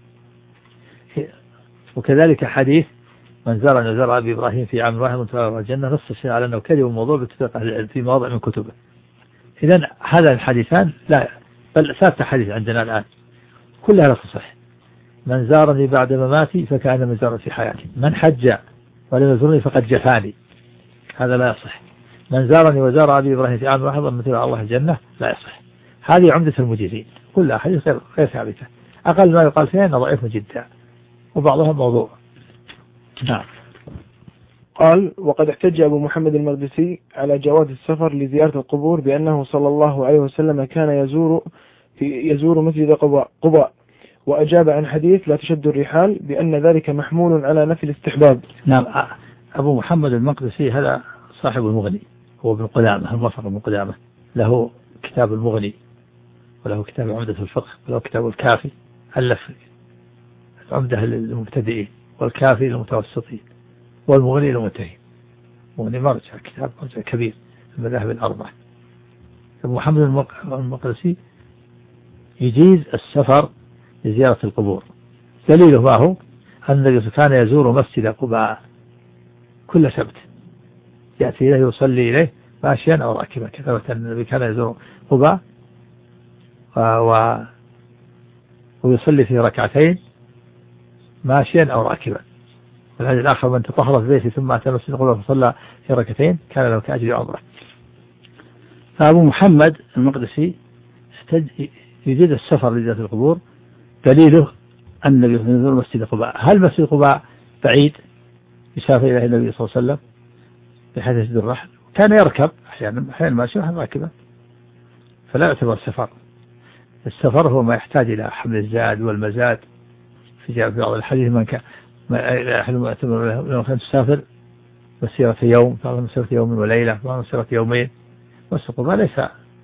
وكذلك حديث من زارني وزار أبي إبراهيم في عام واحد ضمنت له الجنة نص الشيخ على أنه كذب الموضوع باتفاق أهل العلم في مواضع من كتبه. إذن هذا الحديثان لا بل ثابت حديث عندنا الآن كلها لا تصح. من زارني بعد مماتي فكأنما زار في حياتي، من حج ولم يزرني فقد جفاني، هذا لا يصح. من زارني وزار أبي إبراهيم في عام واحد ضمنت له الله الجنة، لا يصح. هذه عمدة المجيزين، كلها حديث غير غير ثابتة، أقل ما يقال فيها أنه ضعيف جدا، وبعضها موضوع. نعم. قال وقد احتج أبو محمد المقدسي على جواز السفر لزيارة القبور بأنه صلى الله عليه وسلم كان يزور في يزور مسجد قباء قباء وأجاب عن حديث لا تشد الرحال بأن ذلك محمول على نفي الاستحباب. نعم. أبو محمد المقدسي هذا صاحب المغني، هو ابن قدامة الموفق ابن قدامة، له كتاب المغني وله كتاب عمدة الفقه وله كتاب الكافي، ألف العمدة للمبتدئين والكافي للمتوسطين والمغني للمنتهين. مغني مرجع كتاب مرجع كبير في المذاهب الأربعة. أبو محمد المقدسي يجيز السفر لزيارة القبور، دليله ما هو؟ أن النبي كان يزور مسجد قباء كل سبت، يأتي إليه يصلي إليه ماشيا أو راكبا، كثبت أن النبي كان يزور قباء و... ويصلي في ركعتين ماشيا أو راكبا. الحديث الآخر من تطهر في بيته ثم أتى مسجد القبور فصلى في ركعتين كان له كأجر عمره. فأبو محمد المقدسي يجد السفر لزيارة القبور دليله أن النبي يزور مسجد قباء. هل مسجد قباء بعيد يسافر إليه النبي صلى الله عليه وسلم بحيث يجد الرحل؟ كان يركب أحيانا أحيانا ماشي وأحيانا راكبا، فلا يعتبر سفر. السفر هو ما يحتاج إلى حمل الزاد والمزاد. في جاء في بعض الحديث من كان لو كان تسافر مسيرة يوم، بعض مسيرة يوم وليلة، بعض مسيرة يومين. مسجد قباء ليس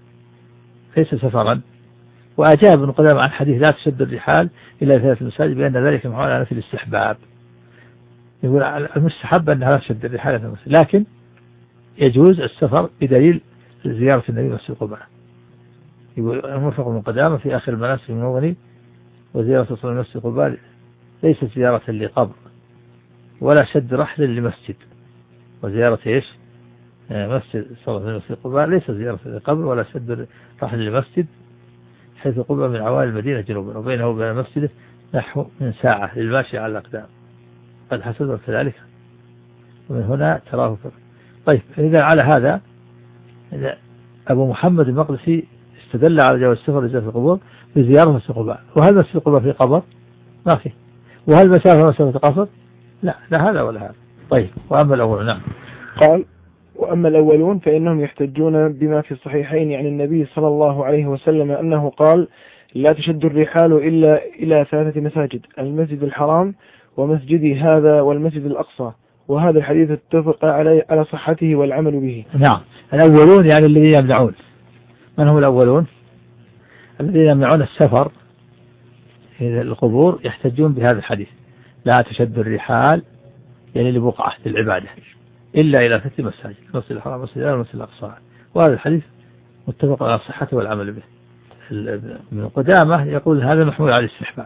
ليس سفرا. وأجاب ابن قدامة عن حديث لا تشد الرحال إلى ثلاث المساجد بأن ذلك محمول على نفي الاستحباب. يقول المستحب أنها لا تشد الرحال إلى المسجد، لكن يجوز السفر بدليل زيارة النبي مسجد قباء. يقول الموفق ابن قدامة في آخر المناسك المغني وزيارة صلى مسجد قباء ليست زيارة لقبر ولا شد رحل لمسجد، وزيارة إيش مسجد صلى مسجد قباء ليس زيارة لقبر ولا شد رحل لمسجد، حيث قباء من عوالي المدينة جنوبا وبينه وبين مسجده نحو من ساعة للماشي على الأقدام، قد حسب كذلك ومن هنا تراه فرق. طيب إذا على هذا إذا أبو محمد المقدسي استدل على جواز السفر لزيارة القبور بزيارة مسجد قباء. وهل مسجد قباء في قبر؟ ما فيه. وهل مسافة مسافة قصر؟ لا، لا هذا ولا هذا. طيب وأما الأول نعم. قال وأما الأولون فإنهم يحتجون بما في الصحيحين عن النبي صلى الله عليه وسلم أنه قال لا تشد الرحال إلا إلى ثلاثة مساجد: المسجد الحرام ومسجدي هذا والمسجد الأقصى. وهذا الحديث اتفق على على صحته والعمل به. نعم. الأولون يعني الذين يمنعون. من هم الأولون؟ الذين يمنعون السفر إلى القبور يحتجون بهذا الحديث لا تشد الرحال يعني لبقعة العبادة إلا إلى ثلاث مساجد: المسجد الحرام والمسجد والمسجد الأقصى. وهذا الحديث متفق على صحته والعمل به. ابن قدامة يقول هذا محمول على الاستحباب،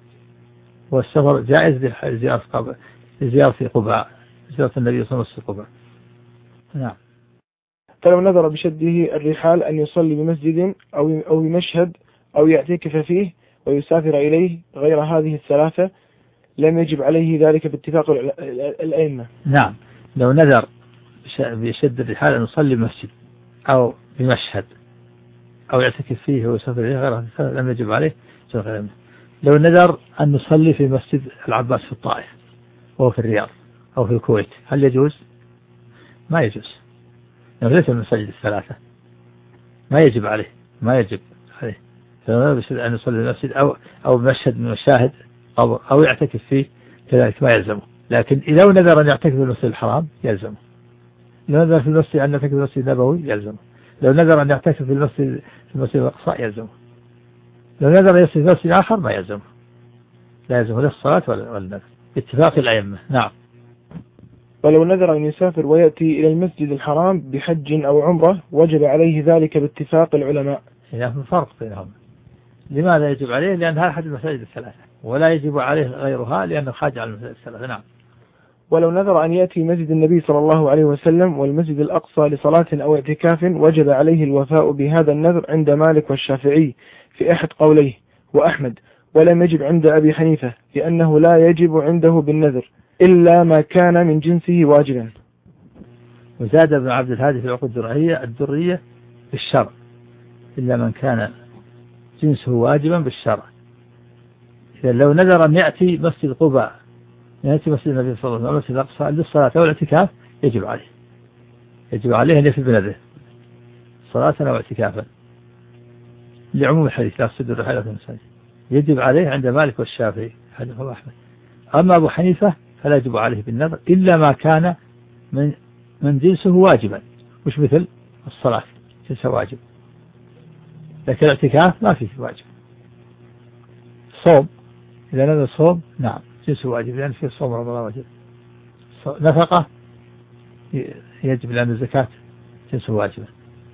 والسفر جائز لزيارة قباء لزيارة قباء زيارة النبي صلى الله عليه وسلم قباء. نعم. فلو نذر بشده الرحال أن يصلي بمسجد أو أو بمشهد أو يعتكف فيه ويسافر إليه غير هذه الثلاثة لم يجب عليه ذلك باتفاق الأئمة. نعم. لو نذر بشد الرحال أن يصلي بمسجد أو بمشهد أو يعتكف فيه ويسافر إليه غير هذه الثلاثة لم يجب عليه. لو نذر أن يصلي في مسجد العباس في الطائف أو في الرياض أو في الكويت هل يجوز؟ ما يجوز، يعني ليس من المساجد الثلاثة، ما يجب عليه ما يجب عليه. فلو نذر أن يصلي في المسجد أو أو مشهد من مشاهد أو أو يعتكف فيه كذلك ما يلزمه. لكن إذا نذر أن يعتكف في المسجد الحرام يلزمه. لو نذر في المسجد أن يعتكف في المسجد النبوي يلزمه. لو نذر أن يعتكف في المسجد في المسجد الأقصى يلزمه. لو نذر يصل في مسجد آخر ما يلزمه، لا يلزمه لا الصلاة ولا النذر باتفاق الأئمة. نعم. ولو نذر أن يسافر ويأتي إلى المسجد الحرام بحج أو عمرة وجب عليه ذلك باتفاق العلماء. إذا في فرق بينهم. لماذا يجب عليه؟ لأن هذا أحد المساجد الثلاثة، ولا يجب عليه غيرها لأنه خارج عن المساجد الثلاثة. نعم. ولو نذر أن يأتي مسجد النبي صلى الله عليه وسلم والمسجد الأقصى لصلاة أو اعتكاف وجب عليه الوفاء بهذا النذر عند مالك والشافعي في أحد قوليه وأحمد، ولم يجب عند أبي حنيفة لأنه لا يجب عنده بالنذر إلا ما كان من جنسه واجبا. وزاد ابن عبد الهادي في العقود الدرعية الدرية بالشرع إلا من كان جنسه واجبا بالشرع. إذا لو نذر أن يأتي مسجد قباء يأتي مسجد النبي صلى الله عليه وسلم مسجد الأقصى للصلاة أو الاعتكاف يجب عليه يجب عليه أن يفعل بنذره صلاة أو اعتكافا لعموم الحديث لا تشد الرحال إلى المساجد. يجب عليه عند مالك والشافعي حديث أحمد. أما أبو حنيفة فلا يجب عليه بالنذر إلا ما كان من من جنسه واجبا، مش مثل الصلاة جنسه واجب، لكن الاعتكاف ما فيه واجب. صوم إذا نذر صوم نعم جنسه واجب لأن فيه صوم رمضان واجب. نفقة يجب لأن الزكاة جنسه واجب.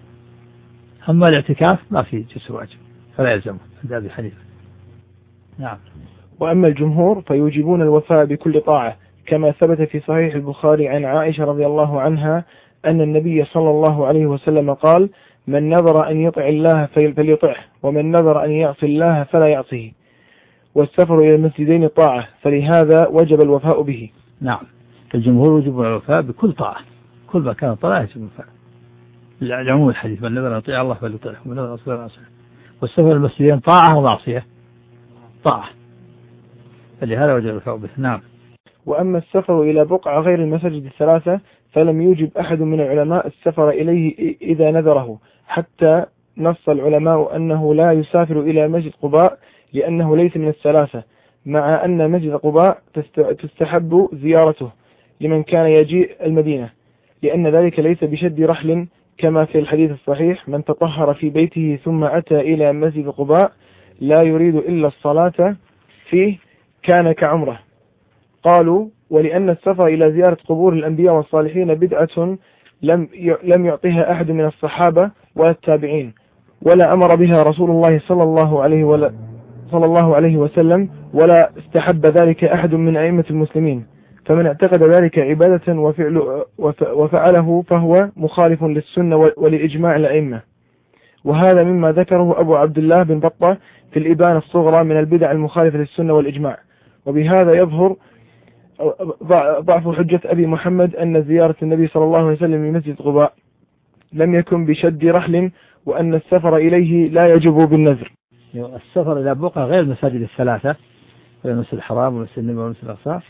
أما الاعتكاف ما فيه جنسه واجب فلا يلزمه عند أبي حنيفة. نعم. وأما الجمهور فيوجبون الوفاء بكل طاعة كما ثبت في صحيح البخاري عن عائشة رضي الله عنها أن النبي صلى الله عليه وسلم قال: من نذر أن يطع الله فليطعه، ومن نذر أن يعصي الله فلا يعصيه، والسفر إلى المسجدين طاعة، فلهذا وجب الوفاء به. نعم، الجمهور وجب الوفاء بكل طاعة، كل ما كان طاعة يجب الوفاء، العموم الحديث من نذر أن يطيع الله فليطعه ومن نذر أن يعصي الله. والسفر إلى المسجدين طاعة ومعصية، طاعة، فلهذا وجب الوفاء به. نعم. وأما السفر إلى بقعة غير المساجد الثلاثة فلم يوجب أحد من العلماء السفر إليه إذا نذره، حتى نص العلماء أنه لا يسافر إلى مسجد قباء لأنه ليس من الثلاثة، مع أن مسجد قباء تستحب زيارته لمن كان يجيء المدينة، لأن ذلك ليس بشد رحل، كما في الحديث الصحيح: من تطهر في بيته ثم أتى إلى مسجد قباء لا يريد إلا الصلاة فيه كان كعمره. قالوا: ولأن السفر إلى زيارة قبور الأنبياء والصالحين بدعة لم لم يعطيها أحد من الصحابة ولا التابعين، ولا أمر بها رسول الله صلى الله عليه ولا صلى الله عليه وسلم، ولا استحب ذلك أحد من أئمة المسلمين، فمن اعتقد ذلك عبادة وفعل وفعله فهو مخالف للسنة ولإجماع الأئمة. وهذا مما ذكره أبو عبد الله بن بطة في الإبانة الصغرى من البدع المخالفة للسنة والإجماع. وبهذا يظهر ضعف حجة أبي محمد أن زيارة النبي صلى الله عليه وسلم لمسجد قباء لم يكن بشد رحل، وأن السفر إليه لا يجب بالنذر. السفر إلى بقعة غير المساجد الثلاثة، المسجد الحرام والمسجد النبوي والمسجد الأقصى،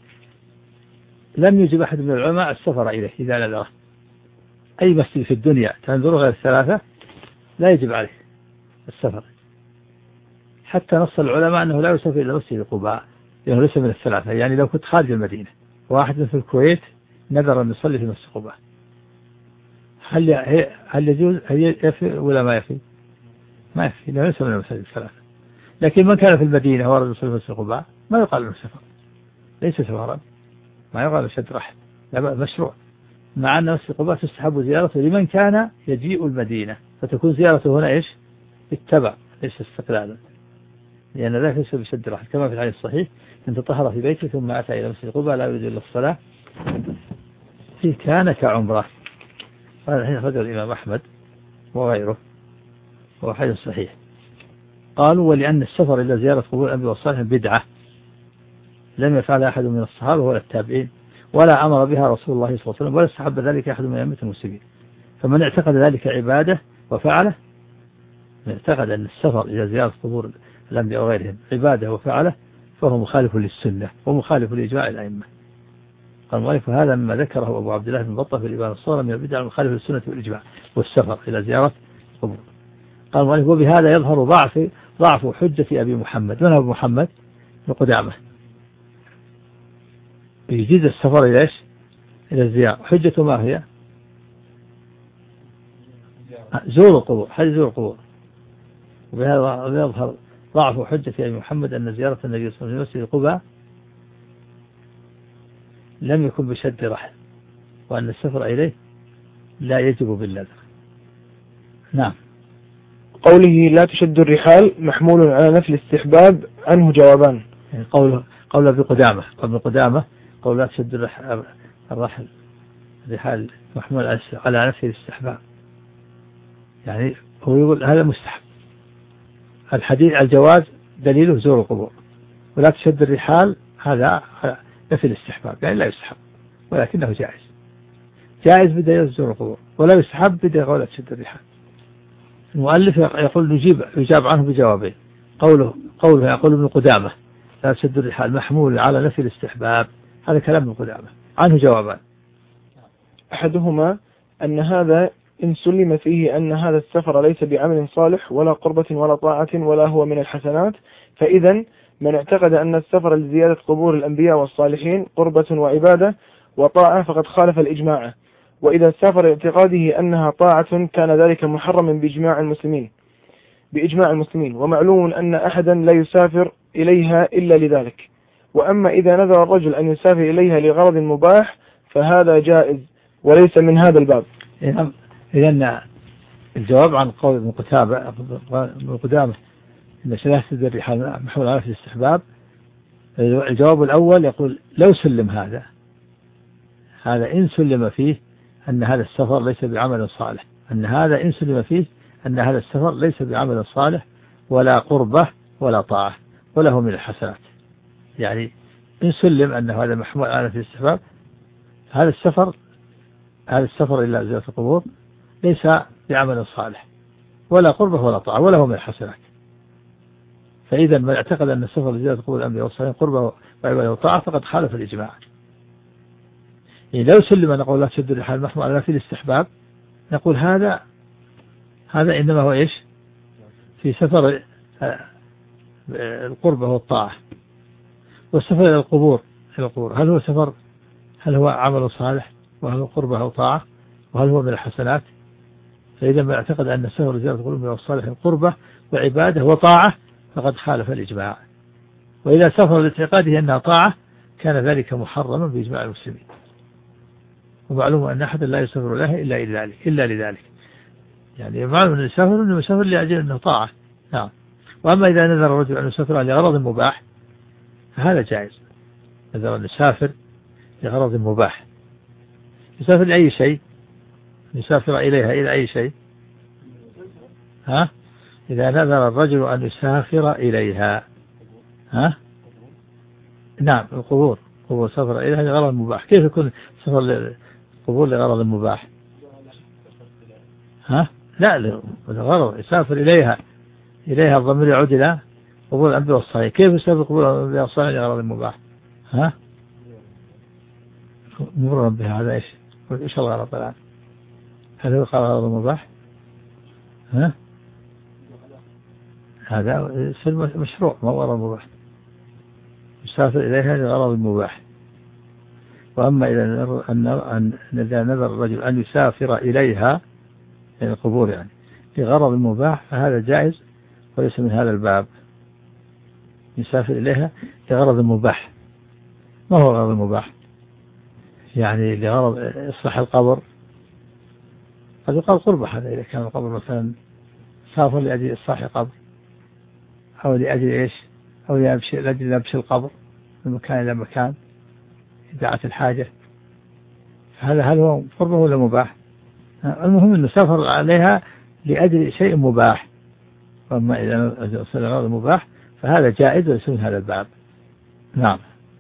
لم يجب أحد من العلماء السفر إليه إذا نذره. أي مسجد في الدنيا تنذره غير الثلاثة لا يجب عليه السفر، حتى نص العلماء أنه لا يسافر إلى مسجد قباء لأنه ليس من الثلاثة. يعني لو كنت خارج المدينة واحد في الكويت نذر أن يصلي في مسجد قباء، هل هل يجوز؟ هل يفي ولا ما يفي؟ ما يفي، لأنه ليس من المساجد الثلاثة. لكن من كان في المدينة ورد يصلي في مسجد قباء ما يقال له سفر، ليس سفرا، ما يقال له شد رحل، لا، مشروع، مع أن مسجد قباء تستحب زيارته لمن كان يجيء المدينة، فتكون زيارته هنا إيش؟ اتبع، ليس استقلالا، لأن ذلك ليس بشد رحل، كما في الحديث الصحيح: من تطهر في بيته ثم أتى إلى مسجد قباء لا يريد إلا الصلاة فيه كان كعمره. هذا الحديث أخرجه الإمام أحمد وغيره، وهو حديث صحيح. قالوا: ولأن السفر إلى زيارة قبور الأنبياء والصالحين بدعة لم يفعل أحد من الصحابة ولا التابعين، ولا أمر بها رسول الله صلى الله عليه وسلم، ولا استحب ذلك أحد من أئمة المسلمين، فمن اعتقد ذلك عبادة وفعله، من اعتقد أن السفر إلى زيارة قبور الأنبياء وغيرهم عبادة وفعله فهو مخالف للسنة ومخالف لإجماع الأئمة. قال المؤلف: هذا مما ذكره أبو عبد الله بن بطة في الإبانة الصغرى من البدع المخالفة للسنة والإجماع والسفر إلى زيارة قبور. قال المؤلف: وبهذا يظهر ضعف ضعف حجة أبي محمد. من أبو محمد؟ بن قدامة، يجيز السفر إلى إيش؟ إلى الزيارة. حجته ما هي؟ زور القبور، حج زور القبور. وبهذا يظهر ضعف حجة أبي محمد أن زيارة النبي صلى الله عليه وسلم في مسجد قباء لم يكن بشد رحل، وأن السفر إليه لا يجب بالنذر. نعم. قوله لا تشد الرحال محمول على نفي الاستحباب، عنه جوابان. يعني قول قول ابن قدامة قول ابن قدامة قول لا تشد الرحل الرحال محمول على نفي الاستحباب، يعني هو يقول هذا مستحب. الحديث الجواز دليله زور القبور، ولا تشد الرحال هذا نفي الاستحباب، يعني لا يستحب ولكنه جائز، جائز بدليل زور القبور، ولا يستحب بدليل ولا تشد الرحال. المؤلف يقول نجيب يجاب عنه بجوابين. قوله قوله يقول ابن قدامة لا تشد الرحال محمول على نفي الاستحباب، هذا كلام ابن قدامة، عنه جوابان. أحدهما أن هذا إن سلم فيه أن هذا السفر ليس بعمل صالح ولا قربة ولا طاعة ولا هو من الحسنات، فإذا من اعتقد أن السفر لزيارة قبور الأنبياء والصالحين قربة وعبادة وطاعة فقد خالف الإجماع، وإذا سافر اعتقاده أنها طاعة كان ذلك محرما بإجماع المسلمين بإجماع المسلمين ومعلوم أن أحدا لا يسافر إليها إلا لذلك. وأما إذا نذر الرجل أن يسافر إليها لغرض مباح فهذا جائز وليس من هذا الباب. إذن الجواب عن قول ابن قدامة إن ثلاثة الرحال محمول على في الاستحباب، الجواب الأول يقول لو سلم هذا هذا إن سلم فيه أن هذا السفر ليس بعمل صالح، أن هذا إن سلم فيه أن هذا السفر ليس بعمل صالح ولا قربة ولا طاعة وله من الحسنات. يعني إن سلم أن هذا محمول على في الاستحباب، هذا السفر هذا السفر إلى زيارة القبور ليس بعمل صالح ولا قربة ولا طاعة وله من الحسنات. فإذا من اعتقد أن السفر لزيارة القبور الأنبياء والصالحين قربة وعبادة وطاعة فقد خالف الإجماع. يعني لو سلم نقول لا تشد الرحال المحمول على في الاستحباب، نقول هذا هذا إنما هو إيش في سفر القربة والطاعة. والسفر إلى القبور إلى القبور هل هو سفر هل هو عمل صالح وهل هو قربة أو طاعة وهل هو من الحسنات؟ فإذا ما اعتقد أن السفر لزيارة القبور الأنبياء والصالحين قربة وعبادة وطاعة فقد خالف الإجماع. وإذا سفر لاعتقاده أنها طاعة كان ذلك محرما بإجماع المسلمين. ومعلوم أن أحد لا يسافر له إلا لذلك إلا لذلك يعني معلوم أن يسافر أنه يسافر لأجل أنه طاعة. نعم. وأما إذا نذر الرجل أن يسافر لغرض مباح فهذا جائز. نذر أن يسافر لغرض مباح، يسافر لأي شيء، يسافر إليها إلى أي شيء. ها إذا نذر الرجل أن يسافر إليها ها نعم القبور قبور سفر إليها لغرض مباح، كيف يكون سفر للقبور لغرض مباح؟ ها لا لغرض يسافر إليها إليها الضمير يعود إلى قبور الأنبياء والصالحين، كيف يسافر قبور الأنبياء والصالحين لغرض مباح؟ ها مرة بها هذا إيش إيش الله رب العالمين هل هو قال غرض مباح؟ ها هذا مشروع ما هو غرض مباح، يسافر إليها لغرض مباح. وأما إذا أن إذا نذر الرجل أن يسافر إليها إلى القبور يعني لغرض مباح فهذا جائز وليس من هذا الباب. يسافر إليها لغرض مباح. ما هو غرض مباح؟ يعني لغرض إصلاح القبر، قد يقال قربة هذا إذا كان القبر مثلا سافر لأجل إصلاح القبر أو لأجل إيش أو لأجل لبس القبر من مكان إلى مكان إذاعة الحاجة، هذا هل هو قربة ولا مباح؟ المهم أنه سافر عليها لأجل شيء مباح. وأما إذا صار غرض مباح فهذا جائز وليس من هذا الباب. نعم.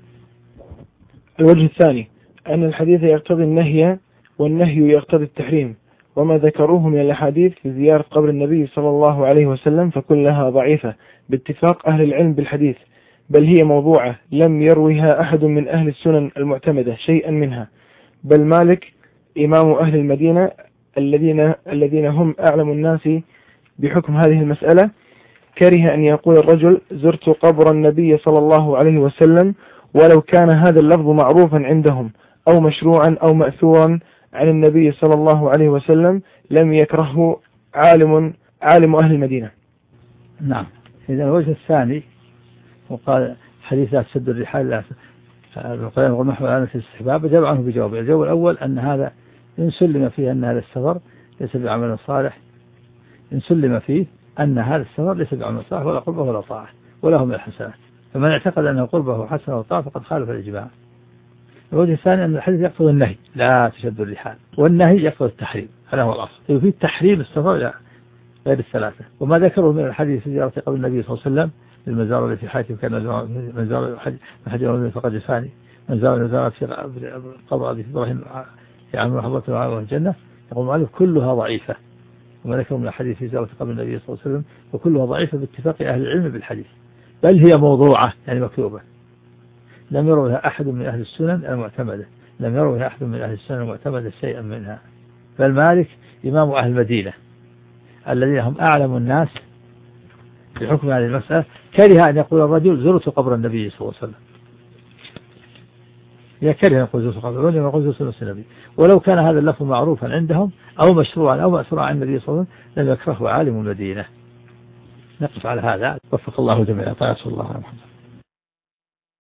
الوجه الثاني أن الحديث يقتضي النهي والنهي يقتضي التحريم، وما ذكروه من الأحاديث في زيارة قبر النبي صلى الله عليه وسلم فكلها ضعيفة باتفاق أهل العلم بالحديث، بل هي موضوعة لم يرويها أحد من أهل السنن المعتمدة شيئا منها، بل مالك إمام أهل المدينة الذين الذين هم أعلم الناس بحكم هذه المسألة كره أن يقول الرجل زرت قبر النبي صلى الله عليه وسلم ولو كان هذا اللفظ معروفا عندهم أو مشروعا أو مأثورا عن النبي صلى الله عليه وسلم لم يكرهه عالم عالم أهل المدينة. نعم. إذا الوجه الثاني وقال حديث لا تسد الرحال القيام والمحور على في الاستحباب جاب عنه بجواب. الجواب الأول أن هذا إن سلم فيه أن هذا السفر ليس بعمل صالح، إن سلم فيه أن هذا السفر ليس بعمل صالح ولا قربه ولا طاعة ولا من الحسنات، فمن اعتقد أنه قربه وحسنه وطاعة فقد خالف الإجماع. الوجه الثاني أن الحديث يقتضي النهي لا تشد الرحال، والنهي يقتضي التحريم، هذا هو الأصل. يفيد التحريم السفر إلى غير الثلاثة. وما ذكره من الحديث في زيارة قبر النبي صلى الله عليه وسلم المزار التي في حياته كان مزار حج فقد الثاني مزار الزارات في قبر أبي إبراهيم يعني رحمة الله والجنة، يقول المؤلف كلها ضعيفة. وما ذكره من الحديث في زيارة قبر النبي صلى الله عليه وسلم وكلها ضعيفة باتفاق أهل العلم بالحديث، بل هي موضوعة يعني مكتوبة لم يروها أحد من أهل السنن المعتمدة لم يروها أحد من أهل السنن المعتمدة شيئا منها، بل مالك إمام أهل المدينة الذين هم أعلم الناس بحكم هذه المسألة كره أن يقول الرجل زرت قبر النبي صلى الله عليه وسلم، يكره أن يقول زرت قبر النبي يقول زرت النبي، ولو كان هذا اللفظ معروفا عندهم أو مشروعا أو مأثورا عن النبي صلى الله عليه وسلم لم يكرهه عالم المدينة. نقف على هذا. وفق الله جميعا. طاعة الله محمد.